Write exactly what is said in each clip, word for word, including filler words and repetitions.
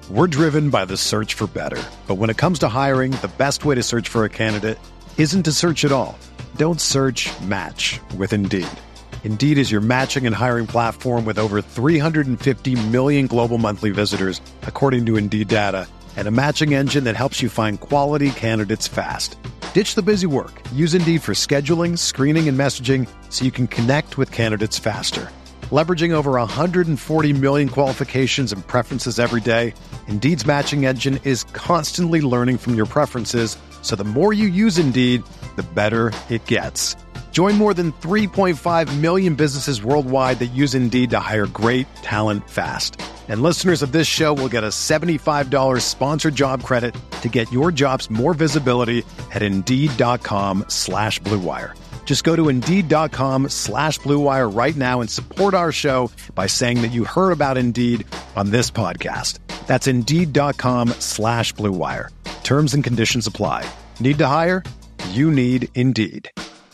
We're driven by the search for better. But when it comes to hiring, the best way to search for a candidate isn't to search at all. Don't search, match with Indeed. Indeed is your matching and hiring platform with over three hundred fifty million global monthly visitors, according to Indeed data, and a matching engine that helps you find quality candidates fast. Ditch the busy work. Use Indeed for scheduling, screening, and messaging so you can connect with candidates faster. Leveraging over one hundred forty million qualifications and preferences every day, Indeed's matching engine is constantly learning from your preferences, so the more you use Indeed, the better it gets. Join more than three point five million businesses worldwide that use Indeed to hire great talent fast. And listeners of this show will get a seventy-five dollars sponsored job credit to get your jobs more visibility at Indeed.com slash Blue Wire. Just go to Indeed.com slash Blue Wire right now and support our show by saying that you heard about Indeed on this podcast. That's Indeed.com slash Blue Wire. Terms and conditions apply. Need to hire? You need Indeed.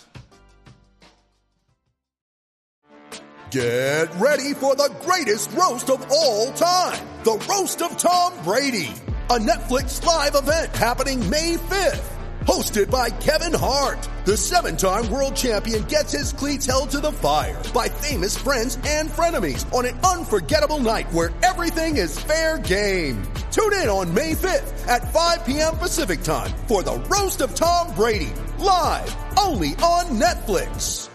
Get ready for the greatest roast of all time. The Roast of Tom Brady. A Netflix live event happening May fifth. Hosted by Kevin Hart, the seven-time world champion gets his cleats held to the fire by famous friends and frenemies on an unforgettable night where everything is fair game. Tune in on May fifth at five p.m. Pacific time for the Roast of Tom Brady, live only on Netflix.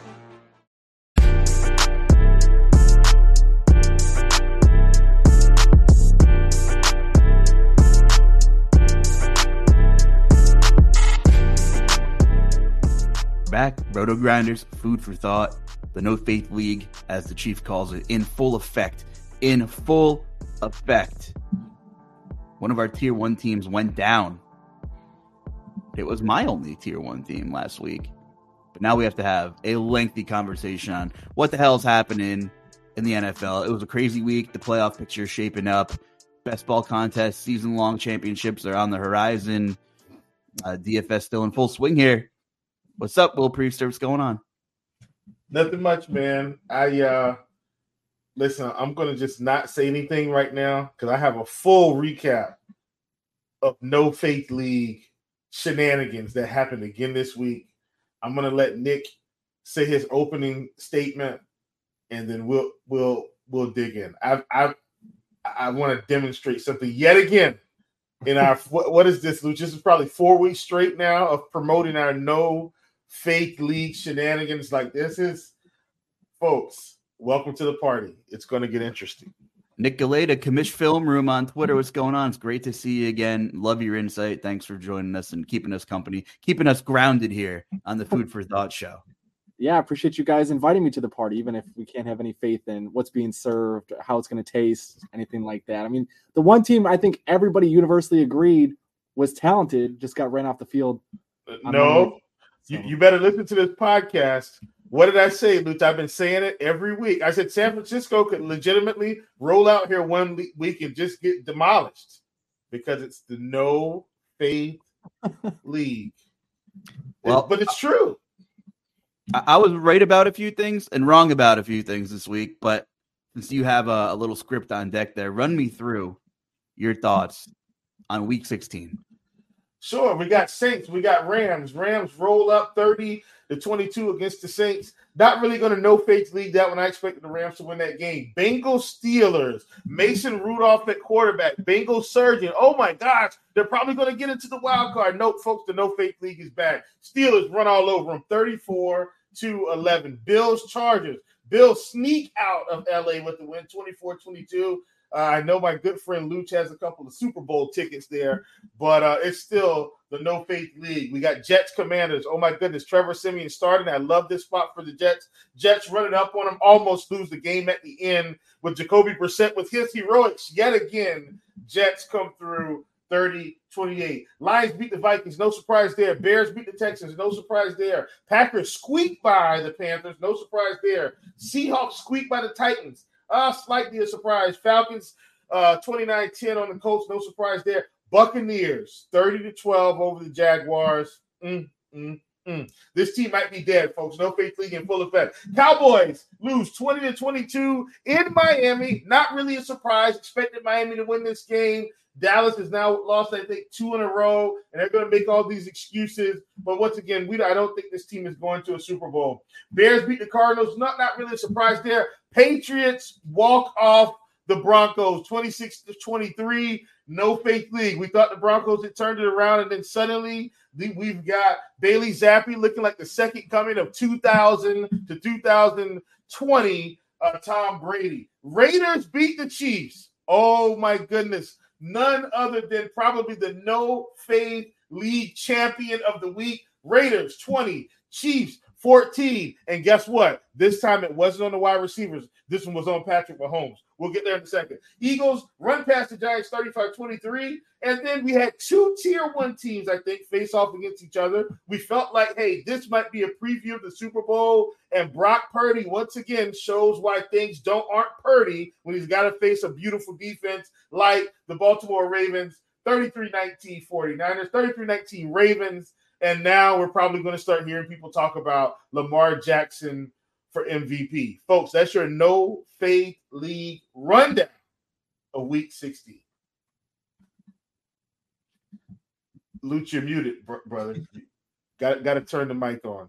Back, Roto Grinders, food for thought, the No Faith League, as the Chief calls it, in full effect. In full effect. One of our tier one teams went down. It was my only tier one team last week. But now we have to have a lengthy conversation on what the hell is happening in the N F L. It was a crazy week. The playoff picture is shaping up. Best ball contest, season-long championships are on the horizon. Uh, D F S still in full swing here. What's up, Will Priester? What's going on? Nothing much, man. I uh listen, I'm gonna just not say anything right now because I have a full recap of No Faith League shenanigans that happened again this week. I'm gonna let Nick say his opening statement, and then we'll we'll we'll dig in. I I I want to demonstrate something yet again in our what, what is this, Luch? This is probably four weeks straight now of promoting our No Faith League shenanigans. Like, this is, folks, welcome to the party. It's going to get interesting. Nick Galeta, Commish Film Room on Twitter. What's going on? It's great to see you again. Love your insight. Thanks for joining us and keeping us company, keeping us grounded here on the Food for Thought show. Yeah, I appreciate you guys inviting me to the party, even if we can't have any faith in what's being served, how it's going to taste, anything like that. I mean, the one team I think everybody universally agreed was talented just got ran off the field. No. You, you better listen to this podcast. What did I say, Luch? I've been saying it every week. I said San Francisco could legitimately roll out here one week and just get demolished because it's the No Faith League. Well, but it's true. I, I was right about a few things and wrong about a few things this week, but since you have a, a little script on deck there, run me through your thoughts on week sixteen. Sure, we got Saints, we got Rams. Rams roll up thirty to twenty-two against the Saints. Not really going to No Faith League that one. I expected the Rams to win that game. Bengals Steelers. Mason Rudolph at quarterback. Bengals surging. Oh my gosh, they're probably going to get into the wild card. Nope, folks, the No Faith League is back. Steelers run all over them, thirty-four to eleven. Bills Chargers. Bills sneak out of L A with the win, twenty-four twenty-two. Uh, I know my good friend Luch has a couple of Super Bowl tickets there, but uh, it's still the No Faith League. We got Jets Commanders. Oh, my goodness. Trevor Siemian starting. I love this spot for the Jets. Jets running up on them, almost lose the game at the end with Jacoby Brissett with his heroics. Yet again, Jets come through thirty twenty-eight. Lions beat the Vikings. No surprise there. Bears beat the Texans. No surprise there. Packers squeak by the Panthers. No surprise there. Seahawks squeak by the Titans. Uh, slightly a surprise. Falcons, uh, twenty-nine ten on the Colts. No surprise there. Buccaneers, thirty to twelve over the Jaguars. Mm, mm, Mm, this team might be dead, folks. No faith league in full effect. Cowboys lose twenty to twenty-two in Miami. Not really a surprise. Expected Miami to win this game. Dallas has now lost, I think, two in a row, and they're going to make all these excuses. But once again, we I don't think this team is going to a Super Bowl. Bears beat the Cardinals. Not, not really a surprise there. Patriots walk off the Broncos, twenty-six to twenty-three. No faith league. We thought the Broncos had turned it around, and then suddenly we've got Bailey Zappi looking like the second coming of two thousand to two thousand twenty. Uh, Tom Brady. Raiders beat the Chiefs. Oh my goodness. None other than probably the no faith league champion of the week. Raiders twenty, Chiefs fourteen. And guess what? This time it wasn't on the wide receivers. This one was on Patrick Mahomes. We'll get there in a second. Eagles run past the Giants thirty-five twenty-three. And then we had two tier one teams, I think, face off against each other. We felt like, hey, this might be a preview of the Super Bowl. And Brock Purdy, once again, shows why things don't aren't Purdy when he's got to face a beautiful defense like the Baltimore Ravens, thirty-three nineteen 49ers, thirty-three nineteen Ravens. And now we're probably going to start hearing people talk about Lamar Jackson for M V P. Folks, that's your no faith league rundown of week sixteen. Luch, you're muted, br- brother. Got, got to turn the mic on.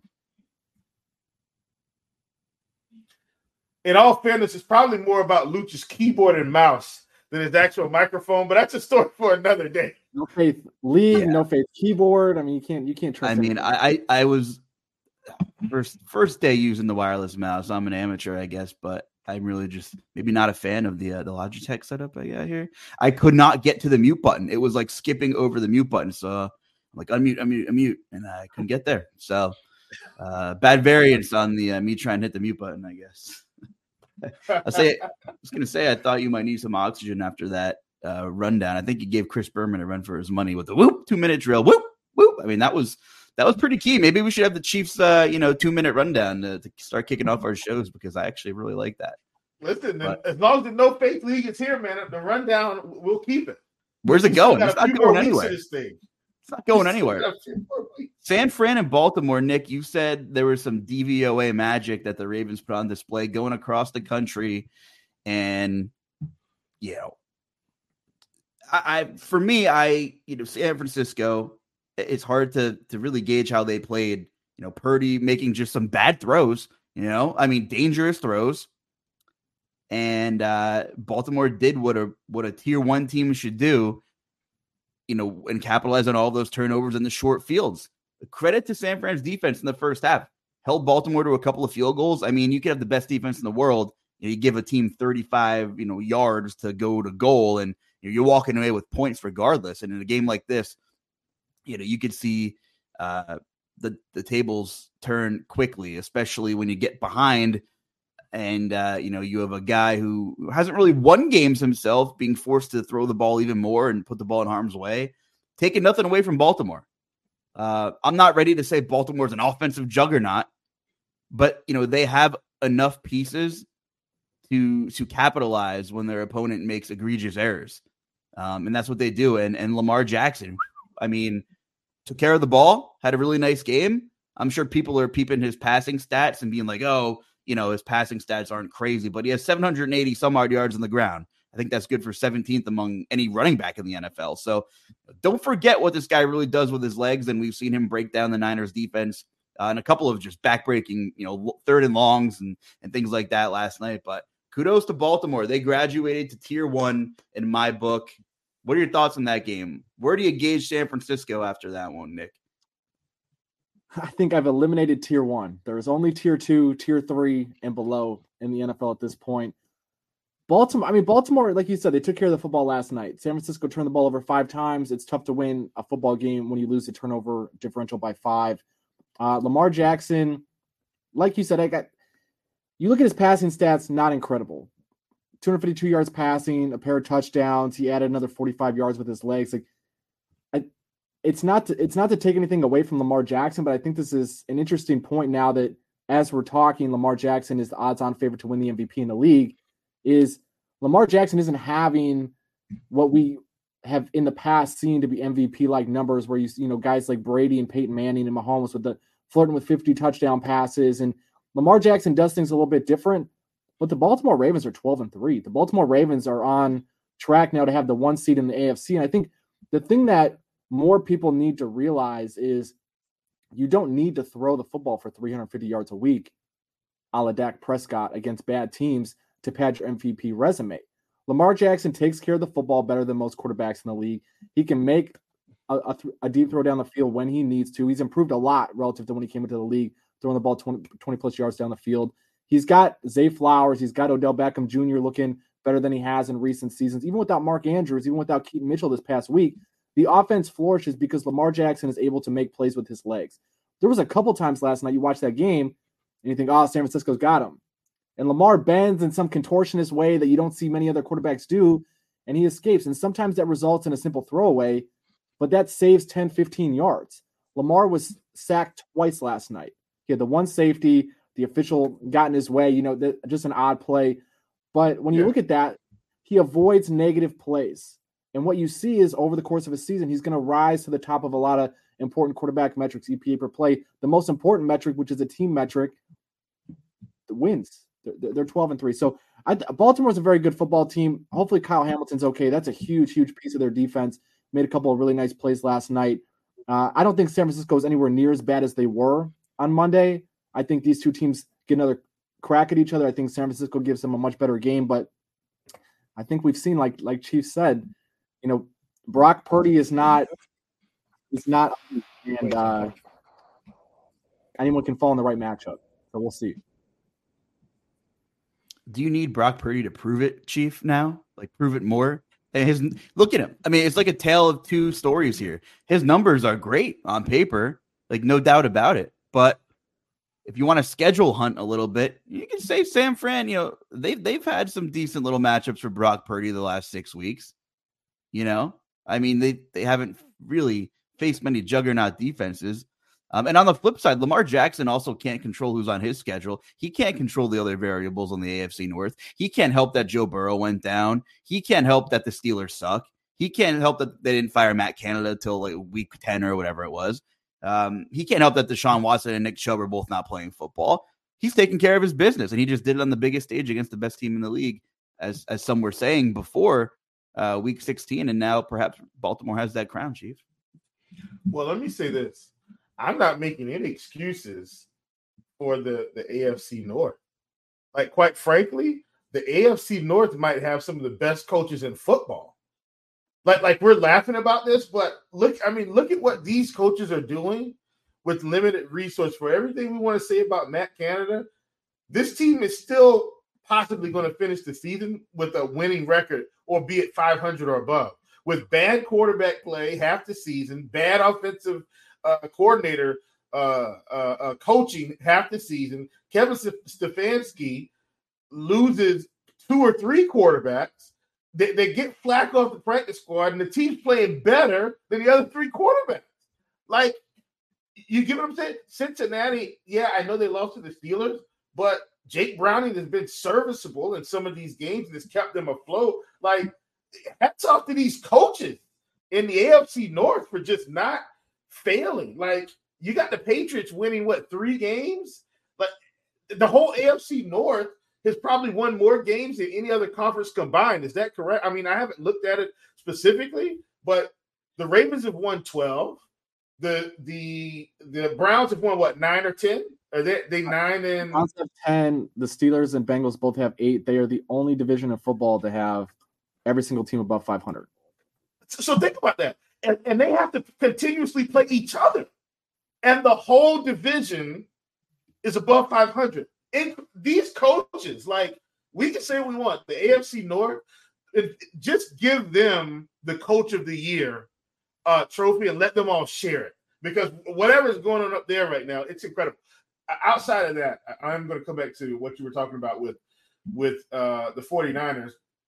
In all fairness, it's probably more about Luch's keyboard and mouse than his actual microphone, but that's a story for another day. No faith league, yeah. No faith keyboard. I mean, you can't you can't trust. I mean, I, I I was first first day using the wireless mouse. I'm an amateur, I guess, but I'm really just maybe not a fan of the uh, the Logitech setup I got here. I could not get to the mute button. It was like skipping over the mute button. So I'm like unmute, unmute, unmute, and I couldn't get there. So uh, bad variance on the uh, me trying to hit the mute button, I guess. I say I was gonna say I thought you might need some oxygen after that uh, rundown. I think you gave Chris Berman a run for his money with the whoop two minute drill. Whoop whoop. I mean that was that was pretty key. Maybe we should have the Chiefs, uh, you know, two minute rundown to, to start kicking off our shows because I actually really like that. Listen, but, as long as the no faith league is here, man, the rundown we'll keep it. Where's it going? It's not going anywhere. It's not going anywhere. San Fran and Baltimore, Nick, you said there was some D V O A magic that the Ravens put on display going across the country. And, you know, I, I for me, I, you know, San Francisco, it's hard to to really gauge how they played. You know, Purdy making just some bad throws, you know, I mean, dangerous throws. And uh, Baltimore did what a what a tier one team should do, you know, and capitalize on all those turnovers in the short fields. Credit to San Fran's defense in the first half. Held Baltimore to a couple of field goals. I mean, you could have the best defense in the world. You know, you give a team thirty-five, you know, yards to go to goal, and you know, you're walking away with points regardless. And in a game like this, you know, you could see uh, the the tables turn quickly, especially when you get behind. And, uh, you know, you have a guy who hasn't really won games himself, being forced to throw the ball even more and put the ball in harm's way, taking nothing away from Baltimore. Uh, I'm not ready to say Baltimore's an offensive juggernaut, but, you know, they have enough pieces to to capitalize when their opponent makes egregious errors. Um, and that's what they do. And, and Lamar Jackson, I mean, took care of the ball, had a really nice game. I'm sure people are peeping his passing stats and being like, oh, you know, his passing stats aren't crazy, but he has seven hundred eighty some odd yards on the ground. I think that's good for seventeenth among any running back in the N F L. So don't forget what this guy really does with his legs. And we've seen him break down the Niners defense uh, and a couple of just backbreaking, you know, third and longs and, and things like that last night. But kudos to Baltimore. They graduated to tier one in my book. What are your thoughts on that game? Where do you gauge San Francisco after that one, Nick? I think I've eliminated tier one. There's only tier two, tier three, and below in the N F L at this point. Baltimore, I mean, Baltimore, like you said, they took care of the football last night. San Francisco turned the ball over five times. It's tough to win a football game when you lose the turnover differential by five. Uh, Lamar Jackson, like you said, I got you look at his passing stats, not incredible. two hundred fifty-two yards passing, a pair of touchdowns. He added another forty-five yards with his legs. Like, I, It's not to, it's not to take anything away from Lamar Jackson, but I think this is an interesting point now that as we're talking, Lamar Jackson is the odds-on favorite to win the M V P in the league, is Lamar Jackson isn't having what we have in the past seen to be M V P-like numbers where you you know guys like Brady and Peyton Manning and Mahomes with the flirting with fifty touchdown passes. And Lamar Jackson does things a little bit different, but the Baltimore Ravens are twelve and three. The Baltimore Ravens are on track now to have the one seed in the A F C. And I think the thing that more people need to realize is you don't need to throw the football for three hundred fifty yards a week, a la Dak Prescott, against bad teams to pad your M V P resume. Lamar Jackson takes care of the football better than most quarterbacks in the league. He can make a, a, a deep throw down the field when he needs to. He's improved a lot relative to when he came into the league, throwing the ball twenty, twenty plus yards down the field. He's got Zay Flowers. He's got Odell Beckham Junior looking better than he has in recent seasons. Even without Mark Andrews, even without Keaton Mitchell this past week, the offense flourishes because Lamar Jackson is able to make plays with his legs. There was a couple times last night you watch that game and you think, oh, San Francisco's got him. And Lamar bends in some contortionist way that you don't see many other quarterbacks do, and he escapes. And sometimes that results in a simple throwaway, but that saves ten, fifteen yards. Lamar was sacked twice last night. He had the one safety, the official got in his way, you know, that, just an odd play. But when you yeah. look at that, he avoids negative plays. And what you see is over the course of a season, he's going to rise to the top of a lot of important quarterback metrics, E P A per play. The most important metric, which is a team metric, the wins. They're, they're twelve and three. So I, Baltimore's a very good football team. Hopefully Kyle Hamilton's okay. That's a huge, huge piece of their defense. Made a couple of really nice plays last night. Uh, I don't think San Francisco is anywhere near as bad as they were on Monday. I think these two teams get another crack at each other. I think San Francisco gives them a much better game, but I think we've seen, like like Chief said, you know, Brock Purdy is not is not, and uh, anyone can fall in the right matchup. So we'll see. Do you need Brock Purdy to prove it, Chief? Now, like prove it more? And his look at him. I mean, it's like a tale of two stories here. His numbers are great on paper, like no doubt about it. But if you want to schedule hunt a little bit, you can say San Fran. You know, they've they've had some decent little matchups for Brock Purdy the last six weeks. You know, I mean, they they haven't really faced many juggernaut defenses. Um, and on the flip side, Lamar Jackson also can't control who's on his schedule. He can't control the other variables on the A F C North. He can't help that Joe Burrow went down. He can't help that the Steelers suck. He can't help that they didn't fire Matt Canada till like week ten or whatever it was. Um, he can't help that Deshaun Watson and Nick Chubb are both not playing football. He's taking care of his business, and he just did it on the biggest stage against the best team in the league, as as some were saying before uh, week sixteen, and now perhaps Baltimore has that crown, Chief. Well, let me say this. I'm not making any excuses for the, the A F C North. Like, quite frankly, the A F C North might have some of the best coaches in football. Like, like we're laughing about this, but look, I mean, look at what these coaches are doing with limited resource. For everything we want to say about Matt Canada, this team is still possibly going to finish the season with a winning record, or be it five hundred or above. With bad quarterback play half the season, bad offensive uh, coordinator uh, uh, uh, coaching half the season, Kevin Stefanski loses two or three quarterbacks. They, they get Flacco off the practice squad, and the team's playing better than the other three quarterbacks. Like, you get what I'm saying? Cincinnati, yeah, I know they lost to the Steelers, but Jake Browning has been serviceable in some of these games and has kept them afloat. Like, hats off to these coaches in the A F C North for just not failing. Like, you got the Patriots winning, what, three games? But the whole A F C North has probably won more games than any other conference combined. Is that correct? I mean, I haven't looked at it specifically, but the Ravens have won twelve. The the the Browns have won, what, nine or ten? Are they, they nine and – the Browns have ten. The Steelers and Bengals both have eight. They are the only division of football to have every single team above five hundred. So think about that. And, and they have to continuously play each other. And the whole division is above five hundred. And these coaches, like, we can say we want the A F C North, it, just give them the Coach of the Year uh, trophy and let them all share it. Because whatever is going on up there right now, it's incredible. Outside of that, I'm going to come back to what you were talking about with, with uh, the 49ers.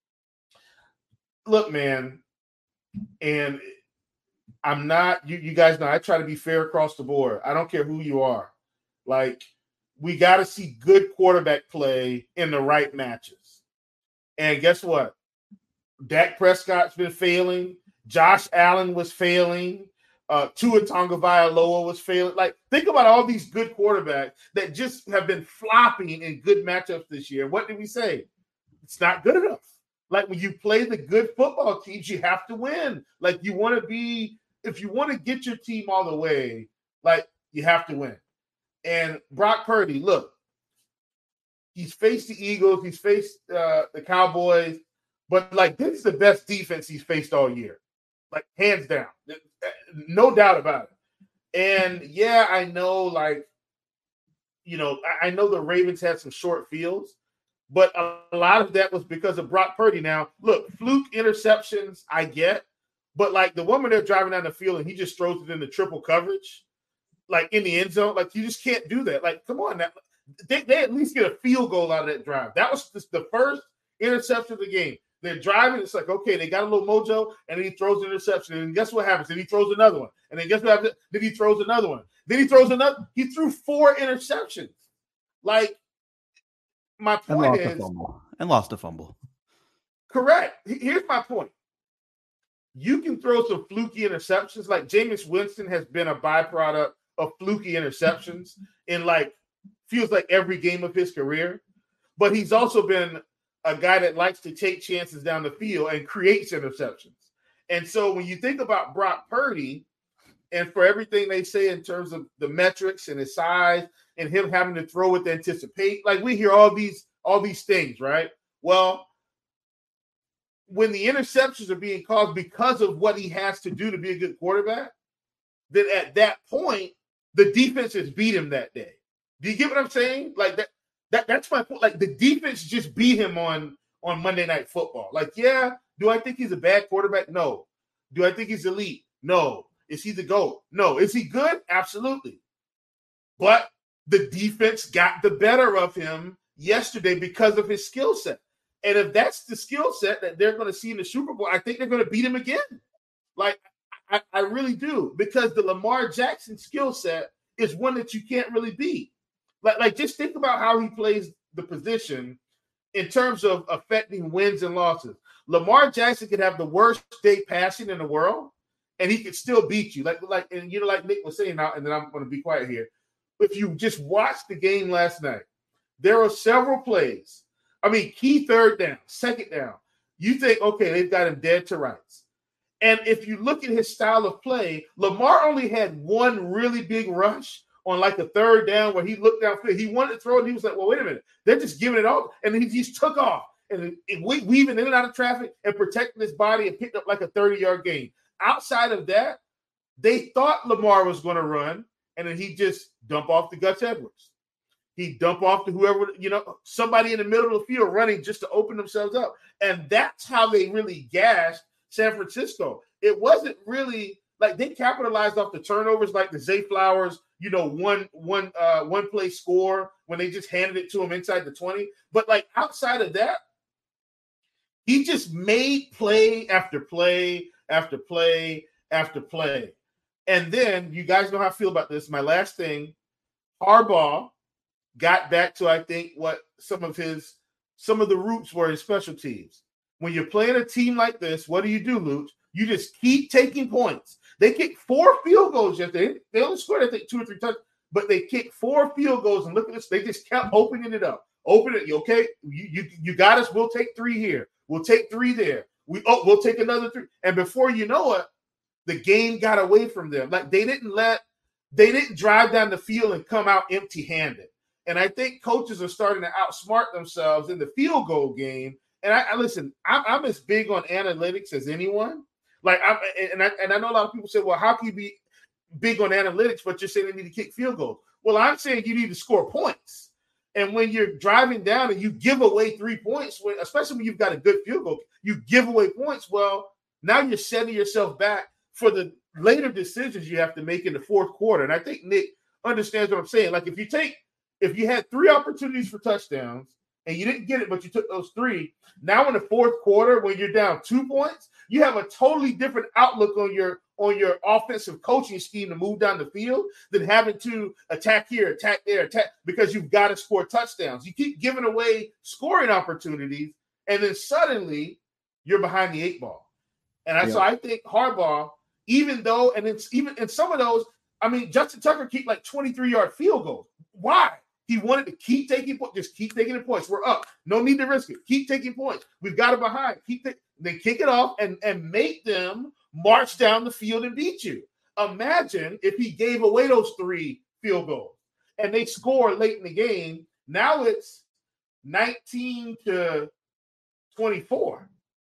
Look, man, and I'm not, you, you guys know, I try to be fair across the board. I don't care who you are. Like, we got to see good quarterback play in the right matches. And guess what? Dak Prescott's been failing. Josh Allen was failing. Uh, Tua Tagovailoa was failing. Like, think about all these good quarterbacks that just have been flopping in good matchups this year. What did we say? It's not good enough. Like, when you play the good football teams, you have to win. Like, you want to be, if you want to get your team all the way, like, you have to win. And Brock Purdy, look, he's faced the Eagles, he's faced uh, the Cowboys, but, like, this is the best defense he's faced all year. Like, hands down. No doubt about it. And, yeah, I know, like, you know, I, I know the Ravens had some short fields, but a lot of that was because of Brock Purdy. Now, look, fluke interceptions, I get, but, like, the one where they're driving down the field and he just throws it into triple coverage, like, in the end zone, like, you just can't do that. Like, come on. Now, they, they at least get a field goal out of that drive. That was just the first interception of the game. They're driving. It's like, okay, they got a little mojo, and then he throws an interception. And guess what happens? Then he throws another one. And then guess what happens? Then he throws another one. Then he throws another. He threw four interceptions. Like, my and point lost is. A fumble. And lost a fumble. Correct. Here's my point. You can throw some fluky interceptions. Like, Jameis Winston has been a byproduct of fluky interceptions in, like, feels like every game of his career. But he's also been a guy that likes to take chances down the field and creates interceptions. And so when you think about Brock Purdy, and for everything they say in terms of the metrics and his size and him having to throw with anticipate, like, we hear all these all these things, right? Well, when the interceptions are being caused because of what he has to do to be a good quarterback, then at that point, the defense has beat him that day. Do you get what I'm saying? Like, that. That, that's my point. Like, the defense just beat him on, on Monday Night Football. Like, yeah, do I think he's a bad quarterback? No. Do I think he's elite? No. Is he the GOAT? No. Is he good? Absolutely. But the defense got the better of him yesterday because of his skill set. And if that's the skill set that they're going to see in the Super Bowl, I think they're going to beat him again. Like, I, I really do. Because the Lamar Jackson skill set is one that you can't really beat. Like, like, just think about how he plays the position in terms of affecting wins and losses. Lamar Jackson could have the worst day passing in the world, and he could still beat you. Like, like, and you know, like Nick was saying now, and then I'm going to be quiet here. If you just watched the game last night, there were several plays. I mean, key third down, second down. You think, okay, they've got him dead to rights. And if you look at his style of play, Lamar only had one really big rush on like a third down where he looked downfield. He wanted to throw it, and he was like, well, wait a minute. They're just giving it off. And he just took off and weaving in and out of traffic and protecting his body and picked up like a thirty-yard gain. Outside of that, they thought Lamar was going to run, and then he just dump off to Gus Edwards. He dump off to whoever, you know, somebody in the middle of the field running just to open themselves up. And that's how they really gashed San Francisco. It wasn't really like they capitalized off the turnovers like the Zay Flowers, you know, one one uh, one play score when they just handed it to him inside the twenty. But like outside of that, he just made play after play after play after play. And then you guys know how I feel about this. My last thing, Harbaugh got back to, I think, what some of his some of the roots were in special teams. When you're playing a team like this, what do you do, Luch? You just keep taking points. They kicked four field goals yesterday. They only scored, I think, two or three touchdowns, but they kicked four field goals. And look at this. They just kept opening it up. Open it. Okay, you, you, you got us. We'll take three here. We'll take three there. We oh, we'll take another three. And before you know it, the game got away from them. Like they didn't let, they didn't drive down the field and come out empty-handed. And I think coaches are starting to outsmart themselves in the field goal game. And I, I listen, I'm, I'm as big on analytics as anyone. Like, I'm, and I and I know a lot of people say, well, how can you be big on analytics, but you're saying they need to kick field goals? Well, I'm saying you need to score points. And when you're driving down and you give away three points, when, especially when you've got a good field goal, you give away points. Well, now you're setting yourself back for the later decisions you have to make in the fourth quarter. And I think Nick understands what I'm saying. Like if you take, if you had three opportunities for touchdowns and you didn't get it, but you took those three, now in the fourth quarter, when you're down two points, you have a totally different outlook on your on your offensive coaching scheme to move down the field than having to attack here, attack there, attack, because you've got to score touchdowns. You keep giving away scoring opportunities, and then suddenly you're behind the eight ball. And I, yeah. so I think Harbaugh even though, and it's even in some of those, I mean, Justin Tucker keep like twenty-three yard field goals. Why? He wanted to keep taking points, just keep taking the points. We're up. No need to risk it. Keep taking points. We've got it behind. Keep it. They kick it off and, and make them march down the field and beat you. Imagine if he gave away those three field goals and they score late in the game. Now it's nineteen to twenty-four.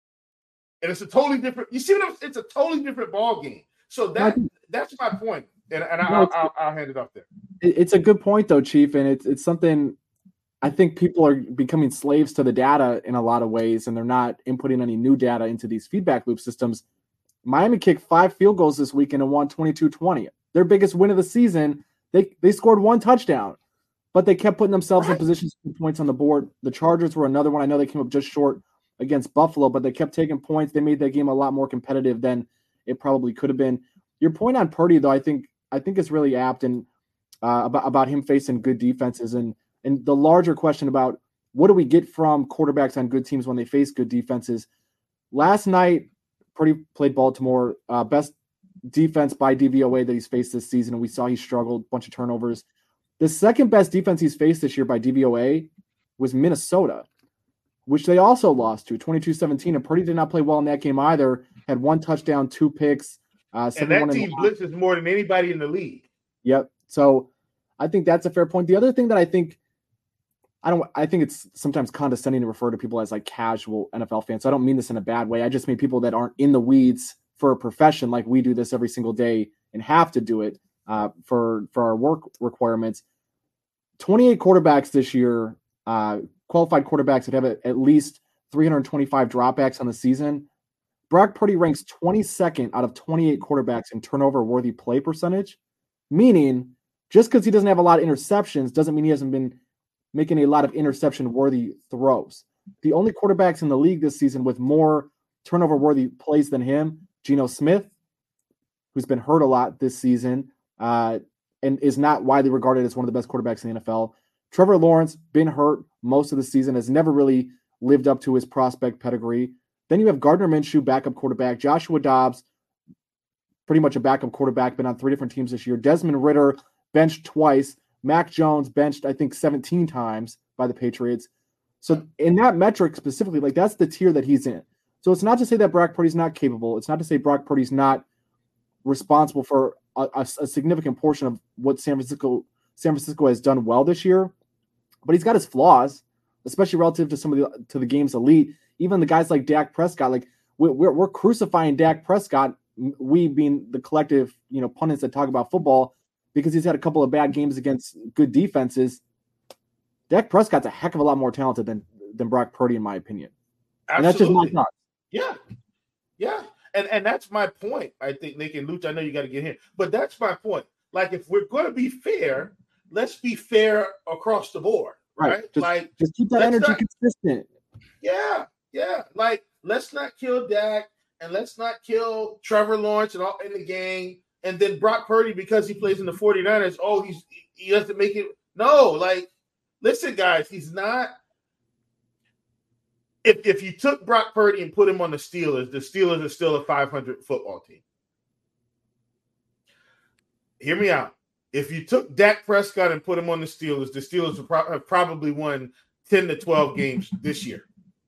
And it's a totally different, you see what I'm, it's a totally different ball game. So that that's my point. And, and I'll, I'll, I'll hand it off there. It's a good point, though, Chief, and it's it's something I think people are becoming slaves to the data in a lot of ways, and they're not inputting any new data into these feedback loop systems. Miami kicked five field goals this weekend and won twenty-two twenty. Their biggest win of the season, they they scored one touchdown, but they kept putting themselves right in positions to put points on the board. The Chargers were another one. I know they came up just short against Buffalo, but they kept taking points. They made that game a lot more competitive than it probably could have been. Your point on Purdy, though, I think I think is really apt, and uh, about about him facing good defenses, and and the larger question about what do we get from quarterbacks on good teams when they face good defenses. Last night, Purdy played Baltimore, uh, best defense by D V O A that he's faced this season, and we saw he struggled, bunch of turnovers. The second best defense he's faced this year by D V O A was Minnesota, which they also lost to twenty-two seventeen, and Purdy did not play well in that game either. Had one touchdown, two picks. Uh, and that team blitzes more than anybody in the league. Yep. So I think that's a fair point. The other thing that I think, I don't, I think it's sometimes condescending to refer to people as like casual N F L fans. So I don't mean this in a bad way. I just mean people that aren't in the weeds for a profession like we do this every single day and have to do it uh, for for our work requirements. twenty-eight quarterbacks this year, uh, qualified quarterbacks that have a, at least three hundred twenty-five dropbacks on the season. Brock Purdy ranks twenty-second out of twenty-eight quarterbacks in turnover-worthy play percentage, meaning just because he doesn't have a lot of interceptions doesn't mean he hasn't been making a lot of interception-worthy throws. The only quarterbacks in the league this season with more turnover-worthy plays than him, Geno Smith, who's been hurt a lot this season uh, and is not widely regarded as one of the best quarterbacks in the N F L. Trevor Lawrence, been hurt most of the season, has never really lived up to his prospect pedigree. Then you have Gardner Minshew, backup quarterback. Joshua Dobbs, pretty much a backup quarterback, been on three different teams this year. Desmond Ridder, benched twice. Mac Jones, benched, I think, seventeen times by the Patriots. So in that metric specifically, like that's the tier that he's in. So it's not to say that Brock Purdy's not capable. It's not to say Brock Purdy's not responsible for a, a, a significant portion of what San Francisco San Francisco has done well this year. But he's got his flaws, especially relative to some of the to the game's elite. Even the guys like Dak Prescott, like we're we're crucifying Dak Prescott, we being the collective, you know, pundits that talk about football, because he's had a couple of bad games against good defenses. Dak Prescott's a heck of a lot more talented than than Brock Purdy, in my opinion. Absolutely. And that's just my thought. Yeah, yeah, and and that's my point. I think Nick and Luch, I know you got to get here, but that's my point. Like, if we're going to be fair, let's be fair across the board, right? right? Just, like, just keep that energy not, consistent. Yeah, yeah. Like, let's not kill Dak and let's not kill Trevor Lawrence and all in the game. And then Brock Purdy, because he plays in the 49ers, oh, he's he doesn't make it. No, like, listen, guys, he's not. If if you took Brock Purdy and put him on the Steelers, the Steelers are still a five hundred football team. Hear me out. If you took Dak Prescott and put him on the Steelers, the Steelers would pro- have probably won ten to twelve games this year.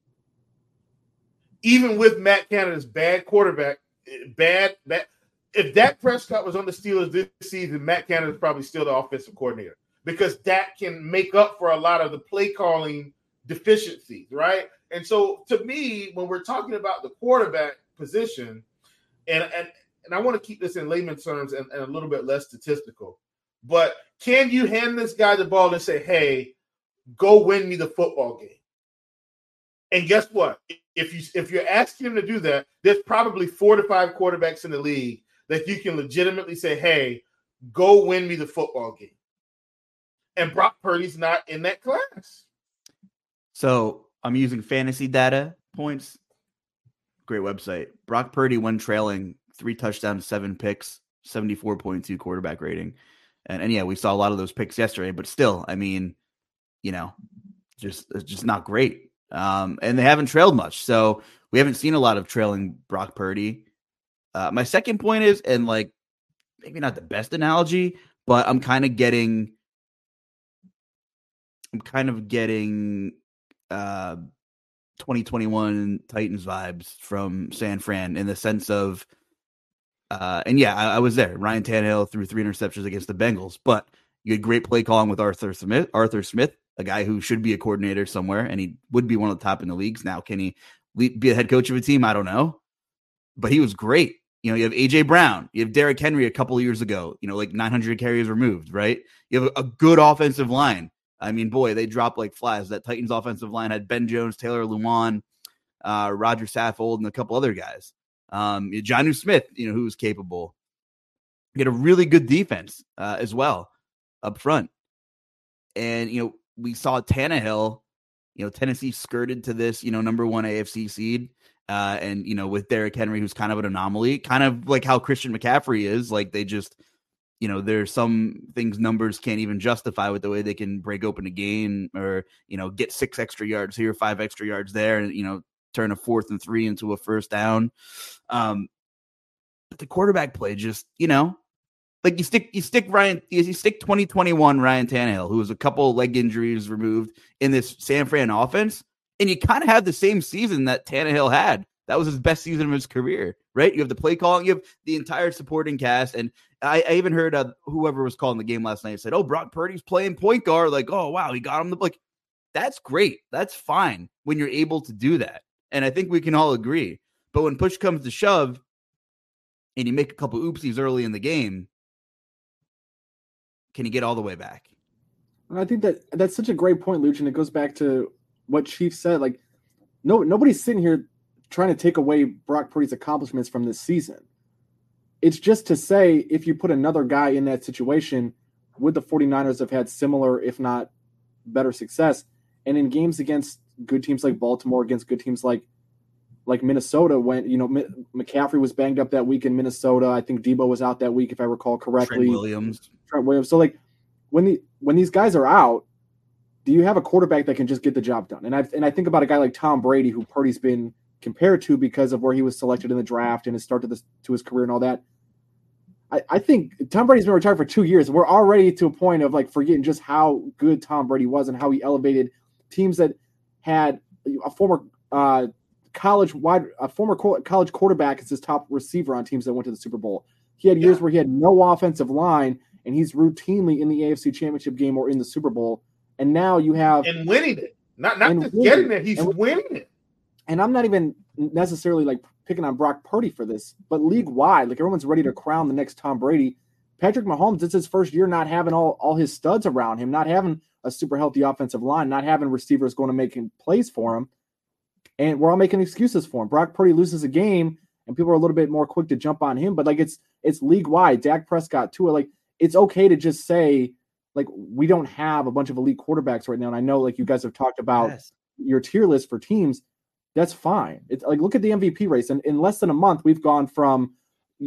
Even with Matt Canada's bad quarterback, bad, bad. If Dak Prescott was on the Steelers this season, Matt Canada is probably still the offensive coordinator, because Dak can make up for a lot of the play calling deficiencies, right? And so, to me, when we're talking about the quarterback position, and and, and I want to keep this in layman's terms and, and a little bit less statistical, but can you hand this guy the ball and say, hey, go win me the football game? And guess what? If you if you're asking him to do that, there's probably four to five quarterbacks in the league that you can legitimately say, hey, go win me the football game. And Brock Purdy's not in that class. So I'm using fantasy data points. Great website. Brock Purdy, when trailing, three touchdowns, seven picks, seventy-four point two quarterback rating. And, and yeah, we saw a lot of those picks yesterday, but still, I mean, you know, just it's just not great. Um, and they haven't trailed much. So we haven't seen a lot of trailing Brock Purdy. Uh, my second point is, and like maybe not the best analogy, but I'm kind of getting, I'm kind of getting uh, twenty twenty-one Titans vibes from San Fran in the sense of, uh, and yeah, I, I was there. Ryan Tannehill threw three interceptions against the Bengals, but you had great play calling with Arthur Smith. Arthur Smith, a guy who should be a coordinator somewhere, and he would be one of the top in the leagues. Now, can he be a head coach of a team? I don't know, but he was great. You know, you have A J Brown, you have Derrick Henry a couple of years ago, you know, like nine hundred carries removed, right? You have a, a good offensive line. I mean, boy, they dropped like flies. That Titans offensive line had Ben Jones, Taylor Lewan, uh, Roger Saffold, and a couple other guys. Um, Jonnu Smith, you know, who was capable. You had a really good defense uh, as well up front. And, you know, we saw Tannehill, you know, Tennessee skirted to this, you know, number one A F C seed. Uh, and, you know, with Derrick Henry, who's kind of an anomaly, kind of like how Christian McCaffrey is. Like they just, you know, there's some things numbers can't even justify with the way they can break open a game or, you know, get six extra yards here, five extra yards there, and, you know, turn a fourth and three into a first down. Um, but the quarterback play just, you know, like you stick, you stick Ryan, you stick twenty twenty-one Ryan Tannehill, who was a couple leg injuries removed in this San Fran offense. And you kind of have the same season that Tannehill had. That was his best season of his career, right? You have the play calling, you have the entire supporting cast. And I, I even heard uh, whoever was calling the game last night said, oh, Brock Purdy's playing point guard. Like, oh, wow, he got him the like. That's great. That's fine when you're able to do that. And I think we can all agree. But when push comes to shove and you make a couple oopsies early in the game, can you get all the way back? And I think that that's such a great point, Luch, and it goes back to what Chief said. Like, no, nobody's sitting here trying to take away Brock Purdy's accomplishments from this season. It's just to say, if you put another guy in that situation, would the 49ers have had similar, if not better success? And in games against good teams like Baltimore, against good teams like like Minnesota, when, you know, McCaffrey was banged up that week in Minnesota. I think Debo was out that week, if I recall correctly. Trent Williams. Trent Williams. So, like, when the when these guys are out, do you have a quarterback that can just get the job done? And I and I think about a guy like Tom Brady, who Purdy's been compared to because of where he was selected in the draft and his start to this to his career and all that. I, I think Tom Brady's been retired for two years. We're already to a point of like forgetting just how good Tom Brady was and how he elevated teams that had a former uh, college wide a former co- college quarterback as his top receiver on teams that went to the Super Bowl. He had years yeah. where he had no offensive line, and he's routinely in the A F C Championship game or in the Super Bowl. And now you have and winning it, not not just getting it, he's and, winning it. And I'm not even necessarily like picking on Brock Purdy for this, but league wide, like everyone's ready to crown the next Tom Brady. Patrick Mahomes, it's his first year not having all, all his studs around him, not having a super healthy offensive line, not having receivers going to make plays for him, and we're all making excuses for him. Brock Purdy loses a game, and people are a little bit more quick to jump on him, but like it's it's league wide. Dak Prescott too. Like it's okay to just say, like, we don't have a bunch of elite quarterbacks right now. And I know, like, you guys have talked about yes. your tier list for teams. That's fine. It's like, look at the M V P race. And in less than a month, we've gone from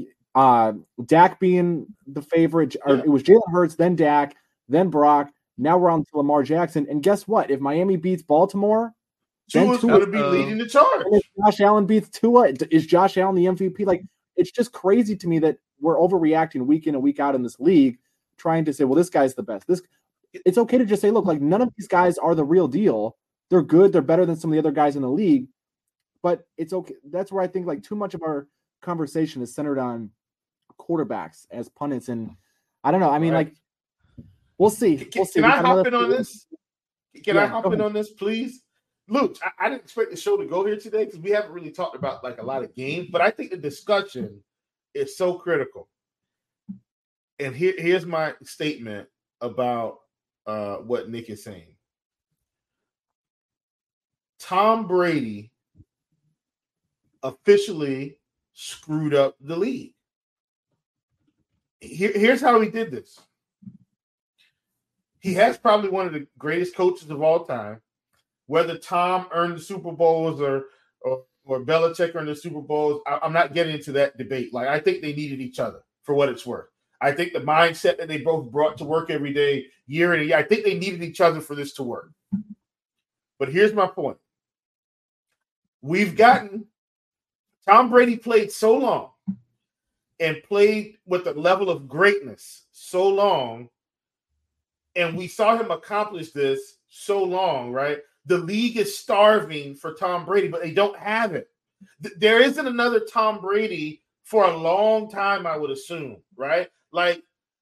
uh, Dak being the favorite, or yeah. it was Jalen Hurts, then Dak, then Brock. Now we're on to Lamar Jackson. And guess what? If Miami beats Baltimore, Tua's going to be uh, leading the charge. If Josh Allen beats Tua, is Josh Allen the M V P? Like, it's just crazy to me that we're overreacting week in and week out in this league, trying to say, well, this guy's the best. This, it's okay to just say, look, like none of these guys are the real deal. They're good. They're better than some of the other guys in the league, but it's okay. That's where I think like too much of our conversation is centered on quarterbacks as pundits. And I don't know. I mean, right. like, we'll see. Can, we'll see. Can we I hop in on this? Can yeah, I hop in on this, please? Luke, I, I didn't expect the show to go here today because we haven't really talked about like a lot of games, but I think the discussion is so critical. And here, here's my statement about uh, what Nick is saying. Tom Brady officially screwed up the league. Here, here's how he did this. He has probably one of the greatest coaches of all time. Whether Tom earned the Super Bowls or or, or Belichick earned the Super Bowls, I, I'm not getting into that debate. Like, I think they needed each other for what it's worth. I think the mindset that they both brought to work every day, year in and year, I think they needed each other for this to work. But here's my point. We've gotten – Tom Brady played so long and played with a level of greatness so long, and we saw him accomplish this so long, right? The league is starving for Tom Brady, but they don't have it. There isn't another Tom Brady for a long time, I would assume, right? Like,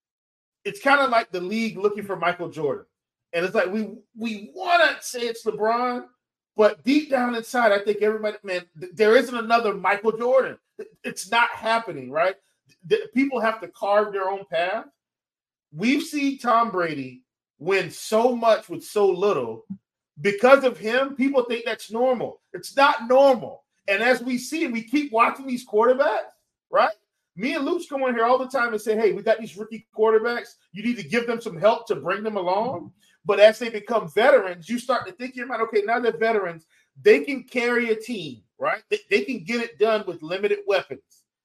it's kind of like the league looking for Michael Jordan. And it's like, we we want to say it's LeBron, but deep down inside, I think everybody, man, there isn't another Michael Jordan. It's not happening, right? People have to carve their own path. We've seen Tom Brady win so much with so little. Because of him, people think that's normal. It's not normal. And as we see, we keep watching these quarterbacks, right? Me and Luke come on here all the time and say, hey, we got these rookie quarterbacks. You need to give them some help to bring them along. But as they become veterans, you start to think in your mind, okay, now they're veterans. They can carry a team, right? They, they can get it done with limited weapons.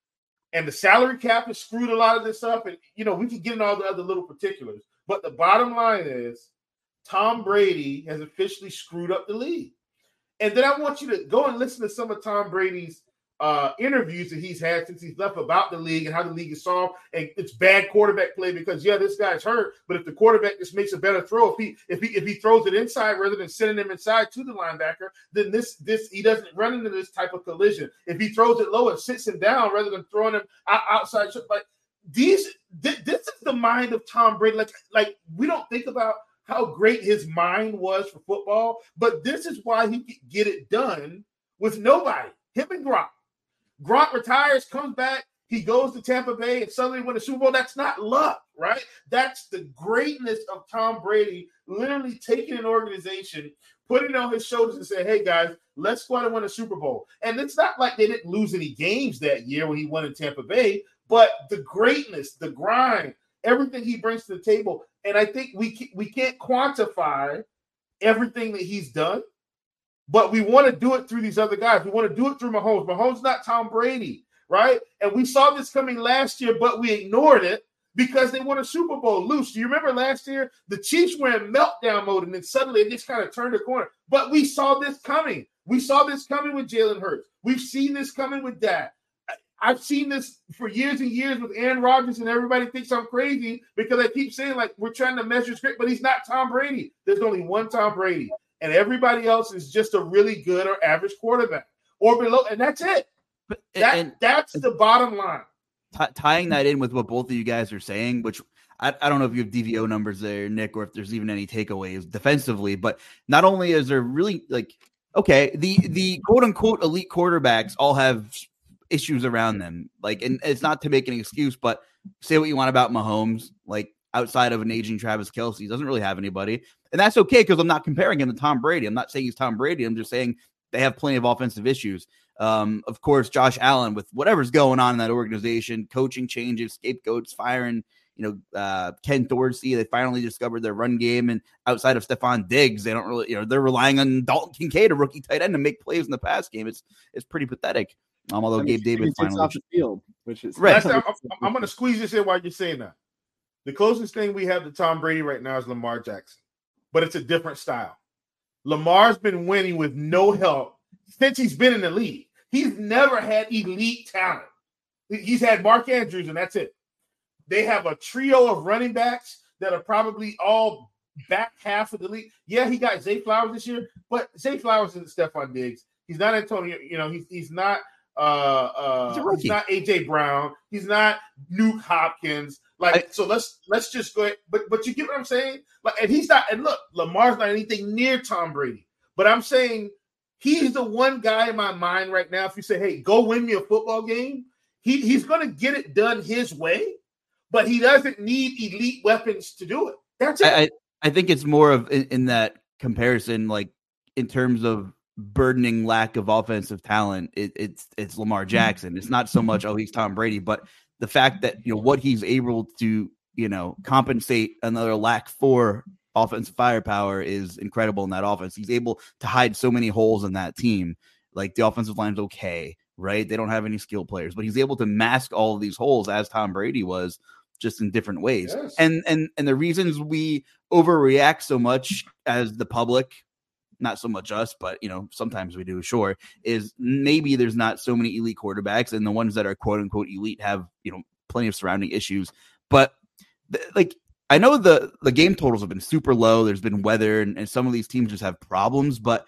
And the salary cap has screwed a lot of this up. And, you know, we can get into all the other little particulars. But the bottom line is Tom Brady has officially screwed up the league. And then I want you to go and listen to some of Tom Brady's uh, interviews that he's had since he's left about the league and how the league is solved. And it's bad quarterback play because, yeah, this guy's hurt. But if the quarterback just makes a better throw, if he if he if he throws it inside rather than sending him inside to the linebacker, then this this he doesn't run into this type of collision. If he throws it low, it sits him down rather than throwing him out, outside. Like these, th- this is the mind of Tom Brady. Like like we don't think about how great his mind was for football, but this is why he could get it done with nobody. Him and Gronk. Gronk retires, comes back, he goes to Tampa Bay and suddenly win a Super Bowl. That's not luck, right? That's the greatness of Tom Brady literally taking an organization, putting it on his shoulders and saying, hey, guys, let's go out and win a Super Bowl. And it's not like they didn't lose any games that year when he won in Tampa Bay, but the greatness, the grind, everything he brings to the table. And I think we we can't quantify everything that he's done, but we want to do it through these other guys. We want to do it through Mahomes. Mahomes not Tom Brady, right? And we saw this coming last year, but we ignored it because they won a Super Bowl. Luce, do you remember last year? The Chiefs were in meltdown mode, and then suddenly it just kind of turned the corner. But we saw this coming. We saw this coming with Jalen Hurts. We've seen this coming with Dak. I've seen this for years and years with Aaron Rodgers, and everybody thinks I'm crazy because I keep saying, like, we're trying to measure script, but he's not Tom Brady. There's only one Tom Brady, and everybody else is just a really good or average quarterback or below, and that's it. But, that, and, that's the bottom line. T- tying that in with what both of you guys are saying, which I, I don't know if you have D V O numbers there, Nick, or if there's even any takeaways defensively, but not only is there really, like, okay, the the quote-unquote elite quarterbacks all have – issues around them, like, and it's not to make an excuse, but say what you want about Mahomes, like outside of an aging Travis Kelce, he doesn't really have anybody, and that's okay because I'm not comparing him to Tom Brady. I'm not saying he's Tom Brady. I'm just saying they have plenty of offensive issues. Um, of course, Josh Allen with whatever's going on in that organization, coaching changes, scapegoats, firing, you know, uh, Ken Dorsey. They finally discovered their run game, and outside of Stephon Diggs, they don't really, you know, they're relying on Dalton Kincaid, a rookie tight end, to make plays in the pass game. It's it's pretty pathetic. Um, although I mean, Gabe Davis finally off the field, which is right. I'm, I'm, I'm going to squeeze this in while you're saying that. The closest thing we have to Tom Brady right now is Lamar Jackson, but it's a different style. Lamar's been winning with no help since he's been in the league. He's never had elite talent. He's had Mark Andrews, and that's it. They have a trio of running backs that are probably all back half of the league. Yeah, he got Zay Flowers this year, but Zay Flowers isn't Stephon Diggs. He's not Antonio. You know, he's he's not. Uh, uh, he's, he's not A J Brown. He's not Nuke Hopkins. Like, I, so let's let's just go ahead. But but you get what I'm saying? Like, and he's not. And look, Lamar's not anything near Tom Brady. But I'm saying he's the one guy in my mind right now. If you say, hey, go win me a football game, he he's going to get it done his way. But he doesn't need elite weapons to do it. That's it. I, I think it's more of in, in that comparison, like in terms of burdening lack of offensive talent, it, it's it's Lamar Jackson. It's not so much, oh, he's Tom Brady, but the fact that, you know, what he's able to, you know, compensate another lack for offensive firepower is incredible in that offense. He's able to hide so many holes in that team. Like, the offensive line's okay, right? They don't have any skill players, but he's able to mask all of these holes as Tom Brady was, just in different ways. Yes. And and and the reasons we overreact so much as the public, not so much us, but, you know, sometimes we do, sure, is maybe there's not so many elite quarterbacks, and the ones that are quote unquote elite have, you know, plenty of surrounding issues. But th- like, I know the, the game totals have been super low. There's been weather, and, and some of these teams just have problems, but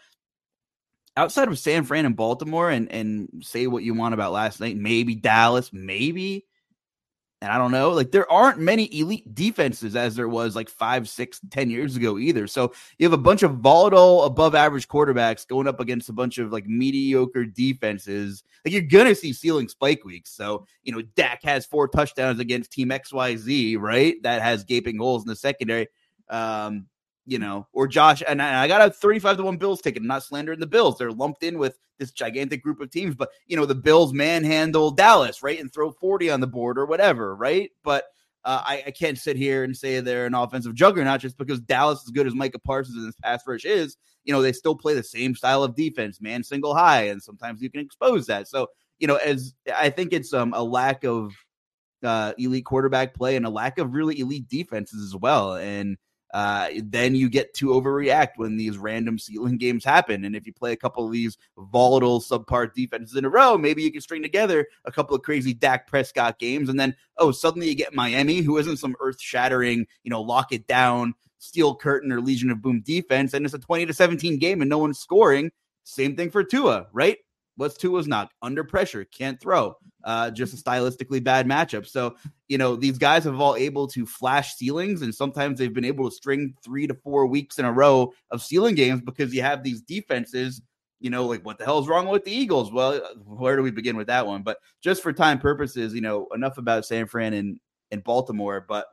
outside of San Fran and Baltimore, and, and say what you want about last night, maybe Dallas, maybe, and I don't know, like there aren't many elite defenses as there was like five, six, ten years ago either. So you have a bunch of volatile, above average quarterbacks going up against a bunch of like mediocre defenses. Like you're going to see ceiling spike weeks. So, you know, Dak has four touchdowns against team X Y Z, right? That has gaping holes in the secondary. Um, you know, or Josh, and I, I got a thirty-five to one Bills ticket. I'm not slandering the Bills. They're lumped in with this gigantic group of teams, but, you know, the Bills manhandle Dallas, right, and throw forty on the board or whatever, right? But uh, I, I can't sit here and say they're an offensive juggernaut just because Dallas, as good as Micah Parsons in this pass rush is, you know, they still play the same style of defense, man, single high, and sometimes you can expose that. So, you know, as I think it's um, a lack of uh, elite quarterback play and a lack of really elite defenses as well. And Uh, then you get to overreact when these random ceiling games happen. And if you play a couple of these volatile subpar defenses in a row, maybe you can string together a couple of crazy Dak Prescott games. And then, oh, suddenly you get Miami, who isn't some earth shattering, you know, lock it down, steel curtain or Legion of Boom defense. And it's a twenty to seventeen game and no one's scoring. Same thing for Tua, right? What's Tua's not? Under pressure, can't throw. Uh, just a stylistically bad matchup. So, you know, these guys have all able to flash ceilings, and sometimes they've been able to string three to four weeks in a row of ceiling games because you have these defenses, you know, like what the hell is wrong with the Eagles? Well, where do we begin with that one? But just for time purposes, you know, enough about San Fran and, and Baltimore, but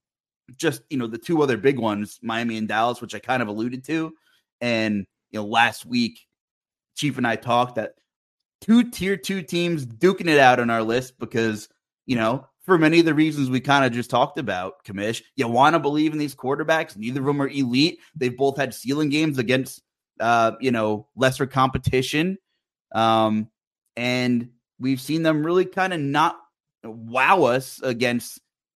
just, you know, the two other big ones, Miami and Dallas, which I kind of alluded to. And, you know, last week, Chief and I talked that two tier two teams duking it out on our list because, you know, for many of the reasons we kind of just talked about, Kamish, you want to believe in these quarterbacks. Neither of them are elite. They've both had ceiling games against, uh, you know, lesser competition. Um, and we've seen them really kind of not wow us against,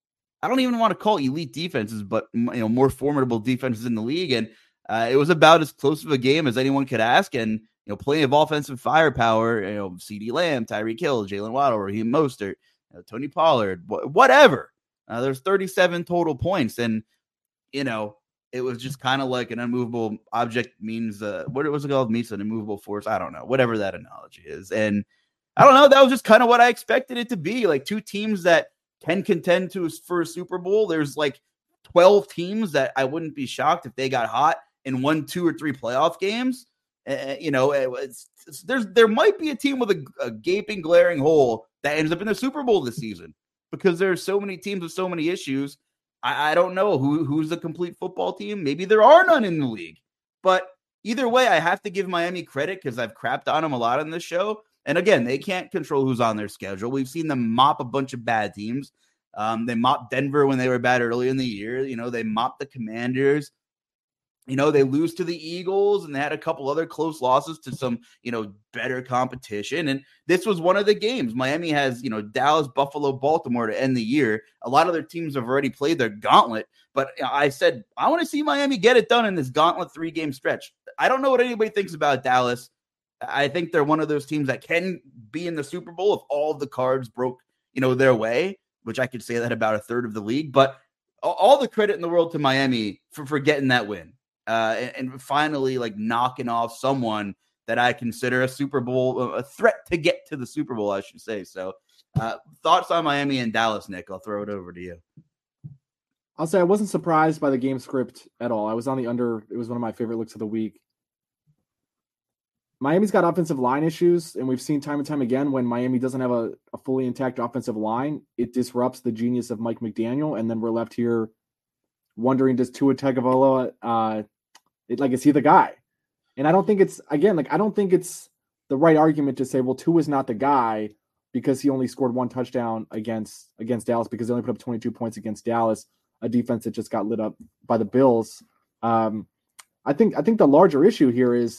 I don't even want to call elite defenses, but, you know, more formidable defenses in the league. And uh, it was about as close of a game as anyone could ask. And, you know, plenty of offensive firepower, you know, CeeDee Lamb, Tyreek Hill, Jalen Waddle, Raheem Mostert, you know, Tony Pollard, wh- whatever. Uh, there's thirty-seven total points. And, you know, it was just kind of like an unmovable object means, uh, what was it called? Meets an immovable force. I don't know, whatever that analogy is. And I don't know, that was just kind of what I expected it to be. Like two teams that can contend to for a Super Bowl. There's like twelve teams that I wouldn't be shocked if they got hot and won two or three playoff games. Uh, you know, it was, it's, there's there might be a team with a, a gaping, glaring hole that ends up in the Super Bowl this season because there are so many teams with so many issues. I, I don't know who who's the complete football team. Maybe there are none in the league. But either way, I have to give Miami credit because I've crapped on them a lot on this show. And again, they can't control who's on their schedule. We've seen them mop a bunch of bad teams. Um, they mopped Denver when they were bad early in the year. You know, they mopped the Commanders. You know, they lose to the Eagles, and they had a couple other close losses to some, you know, better competition. And this was one of the games. Miami has, you know, Dallas, Buffalo, Baltimore to end the year. A lot of their teams have already played their gauntlet. But I said, I want to see Miami get it done in this gauntlet three-game stretch. I don't know what anybody thinks about Dallas. I think they're one of those teams that can be in the Super Bowl if all of the cards broke, you know, their way, which I could say that about a third of the league. But all the credit in the world to Miami for, for getting that win. Uh, and, and finally, like knocking off someone that I consider a Super Bowl, a threat to get to the Super Bowl, I should say. So, uh, thoughts on Miami and Dallas, Nick? I'll throw it over to you. I'll say I wasn't surprised by the game script at all. I was on the under. It was one of my favorite looks of the week. Miami's got offensive line issues, and we've seen time and time again when Miami doesn't have a, a fully intact offensive line, it disrupts the genius of Mike McDaniel, and then we're left here wondering, does Tua Tagovailoa, uh, it, like, is he the guy? And I don't think it's, again, like, I don't think it's the right argument to say, well, Tua's not the guy because he only scored one touchdown against against Dallas because they only put up twenty-two points against Dallas, a defense that just got lit up by the Bills. Um, I think I think the larger issue here is